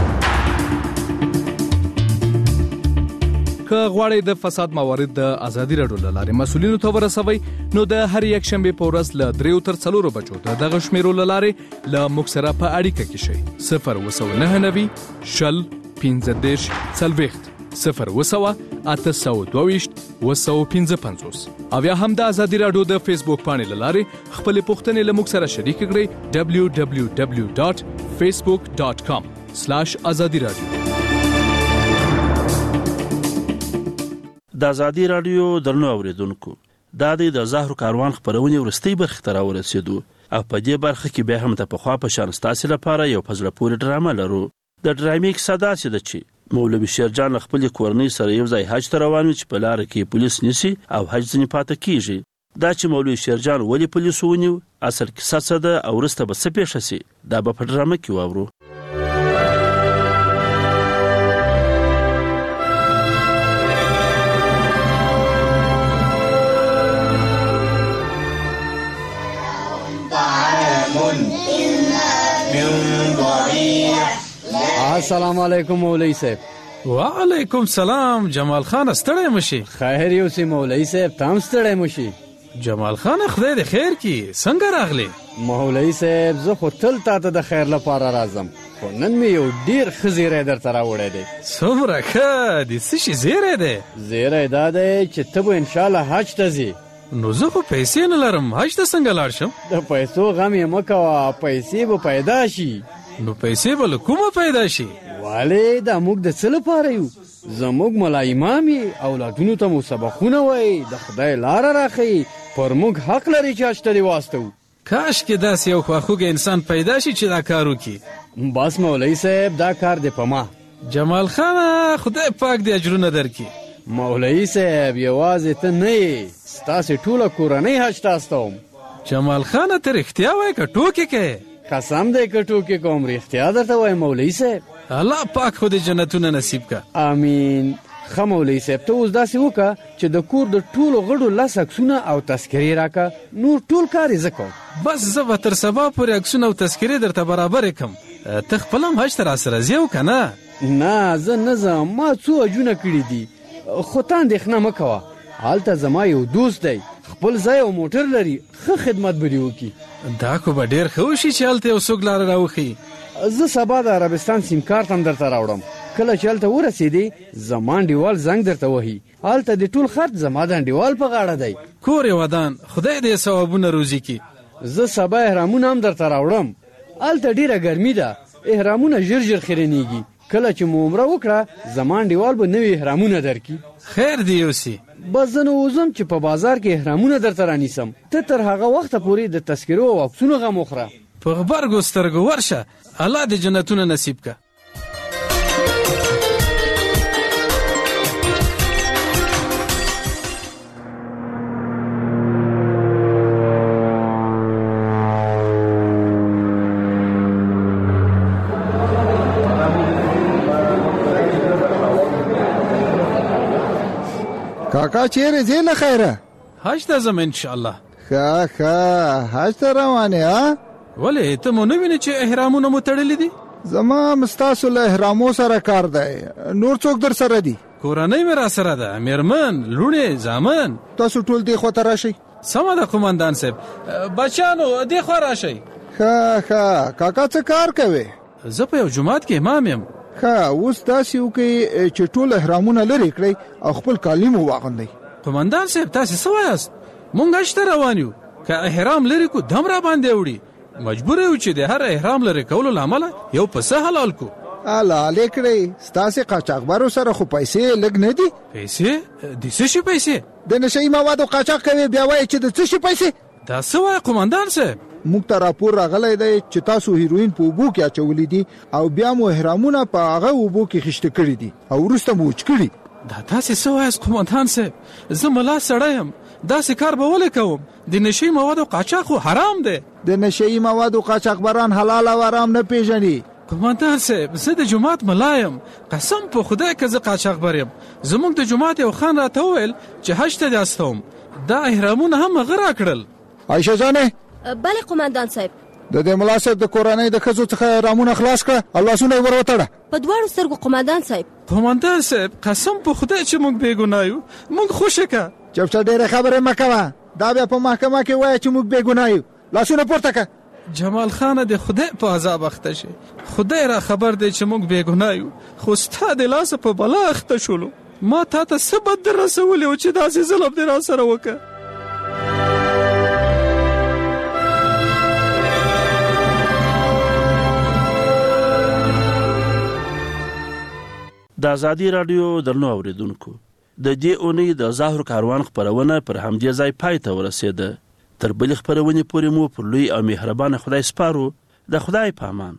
که غواړئ د فساد موارد د ازادي راډیو له لارې مسؤلینو ته ورسوئ نو د هر یک شنبې په ورځ له دریو تر څلورو بجو د دغه شمیرو له لارې له موږ سره په اړیکه کې شئ صفر اووه سوه نهه نوي شل پنځه دېرش څلوېښت صفر وسوه اته سوه دوه ویشت اوه سوه پنځه پنځوس او یا هم د ازادي راډیو د فیسبوک پاڼې له لارې خپلې پوښتنې له موږ سره شریک کړئ دبلیو دبلیو دبلیو ډاټ فیسبوک ډاټ کام سلاش ازادي راډیو. د ازادي راډیو درنو اوریدونکو، دا د زهرو کاروان خبرونه ورستۍ برخه ته راورسېدو او په دې برخه کې به هم د پخوا په شان ستاسو لپاره یو فزله پورې ډرامه لرو. د ډرامې کیسه داسې ده چې مولوي شیرجان خپل کورنۍ سره یو ځای حج ته روان و چې په لار کې پولیس نیسي او حج ځنې پاتې کیږي. دا چې مولوي شیرجان ولې پولیس ونیو، اصل کیسه څه ده او وروسته به څه پیښه شي، دا به په ډرامه کې واورو. السلام علیکم مولوی صاحب. وعلیکم سلام جمال خان، ستړی مشي؟ خیر یو سی مولوی صاحب، تام ستړی مشي. جمال خان خدای دې خیر کی، څنګه راغلی؟ مولوی صاحب زه خو تل تاته د خیر لپاره راځم، خو نن مې یو ډیر ښه زیری درته راوړی دی. څومره ښه؟ د څه شي زیری دی؟ زیری دا دی چې ته به انشاءالله حج ته ځې. نو زه خو پیسې نه لرم، حج ته څنګه لاړ شم؟ د پیسو غم یې مه کوه، پیسې به پیدا شي. نو پیسې به له کومه پیدا شي؟ والې دا موږ د څه لپاره یو؟ زموږ ملا امام یې، اولادونو ته مو سبقونه وایي، د خدای لاره راښیي، پر موږ حق لري چې حج ته دې واستوو. کاش کې داسې یو خواخوږی انسان پیدا شي چې دا کار وکړي. بس مولوي صاحب دا کار دی په ما. جمال خانه خدای پاک دې اجرونه درکړي. مولوي صاحب یوازې ته نه یې، ستاسې ټوله کورنۍ حج ته استوم. جمال خانه ته رښتیا وایې که ټوکې کوې؟ قسم دی که ټوکې کوم، رښتیا درته وایم مولوي صاحب. الله پاک خو دې جنتونه نصیب که. آمین. ښه مولوي صاحب ته اوس داسې وکړه چې د کور د ټولو غړو لس عکسونه او تذکرې راکړه، نور ټول کار یې زه کوم. بس زه به تر سبا پورې عکسونه او تذکرې درته برابرې کړم. ته خپل هم حج ته راسره ځې او که نه؟ نه زه نه ځم، ما څو حجونه کړي دي، خو ته اندېښنه مه کوه، هلته زما یو دوست دی، خپل ځای او موټر لري، ښه خدمت به دې وکړي. دا خو به ډېر ښه وشي چې هلته یو څوک لاره راوښیي. زه سبا د عربستان سیم کارت هم درته راوړم، کله چې هلته ورسېدې زما انډیوال زنګ درته وهي، هلته د ټول خرڅ زما د انډیوال په غاړه دی. کور یې ودان، خدای دې ثوابونه روزي کړي. زه سبا احرامونه هم درته راوړم، هلته ډېره ګرمي ده، احرامونه ژر ژر خیرنېږي، کله چې مو عمره وکړه زما انډیوال به نوي احرامونه درکړي. خیر دی یوسي. بس زه نو وځم چې په بازار کې احرامونه درته رانیسم، ته تر هغه وخته پورې د تذکرو او عکسونو غم وخوره. په غبرګو سترګو ورشه، الله دې جنتونه نصیب که. کاکا چیرې ځې له خیره؟ حج ته ځم انشاءالله. ښه ښه حج ته روانې ها؟ ولې ته مو نه وینې چې احرامونه مو تړلي دي؟ زما هم ستاسو له احرامو سره کار دی، نور څوک در سره دي؟ کورنۍ مې را سره ده، مېرمن، لوڼې، زامن. تاسو ټول دې خوا ته راشئ. سمه ده قومندان صاحب. بچیانو دې خوا راشئ. ښه ښه کاکا څه کار کوې؟ زه په یو جومات کې امام یم. ښه اوس داسې وکړئ چې ټول احرامونه لرې کړئ او خپل کالي مو واغوندئ. قومندان صاحب تاسې څه وایاست؟ مونږ حج ته روان یو، که احرام لرې کو دم را باندې وړي، مجبور یو چې د هر احرام لرې کولو له امله یو پسه حلال کو. حلالې کړئ، ستاسې قاچاقبرو سره خو پیسې لږ نه دي؟ پیسې؟ د څه شي پیسې؟ د نشهیي موادو قاچاق کوي بیا وایي چې د څه شي پیسې؟ دا څه وایي قومندان صاحب؟ موږ ته راپور راغلی دی چې تاسو هیروین په اوبو کې اچولي دي او بیا مو احرامونه په هغه اوبو کې خیشته کړي دي او وروسته مو وچ کړي. دا تاسې څه وایاست قومندان صاحب؟ زه ملا سړی یم، داسې کار به ولې کوم؟ د نشهیي موادو قاچاق خو حرام دی. د نشهیي موادو قاچاقبران حلال او حرام نه پیژني. قومندان صاحب زه د جومات ملا یم، قسم په خدای که زه قاچاقبر یم. زموږ د جومات یو خان راته وویل چې حج ته دې استوم، دا احرامونه هم هغه راکړل. عایشه جانې. بله قومندان صاحب. د دې ملا صاحب د کورنۍ د ښځو څخه احرامونه خلاص کړه او لاسونه یې ور وتړه. په دواړو سترګو قومندان صاحب. قومندان صاحب قسم په خدای چې موږ بې ګناه یو، موږ خوښه که. چپ چپ ډېرې خبرې مه کوه، دا بیا په محکمه کې وایه چې موږ بې ګناه یو. لاسونه پورته که. جمال خان د خدای په عذاب اخته شي. خدای را خبر دی چې موږ بے ګناه یو، خو ستا د لاس په بلا اخته شولو. ما تا ته څه بد در رسولی و چې داسې ظلم دې را سره وکړه؟ د ازادي راډیو درنو اوریدونکو، د دې اونۍ د زهرو کاروان خپرونه پر همدې ځای پای ته ورسېده. تر بلې خپرونې پورې مو پر لوی او مهربانه خدای سپارو. د خدای په امان.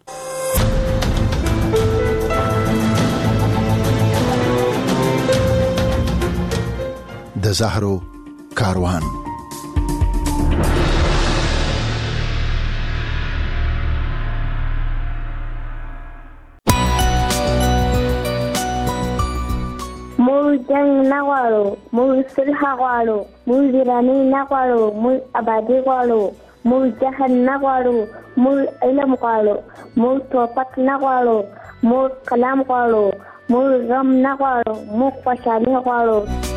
د زهرو کاروان. موږ جنگ نه غواړو، موږ صلح غواړو، موږ ویراني نه غواړو، موږ آبادي غواړو، موږ جهل نه غواړو، موږ علم غواړو، موږ توپک نه غواړو، موږ کلام غواړو، موږ غم نه غواړو، موږ خوشحالي غواړو.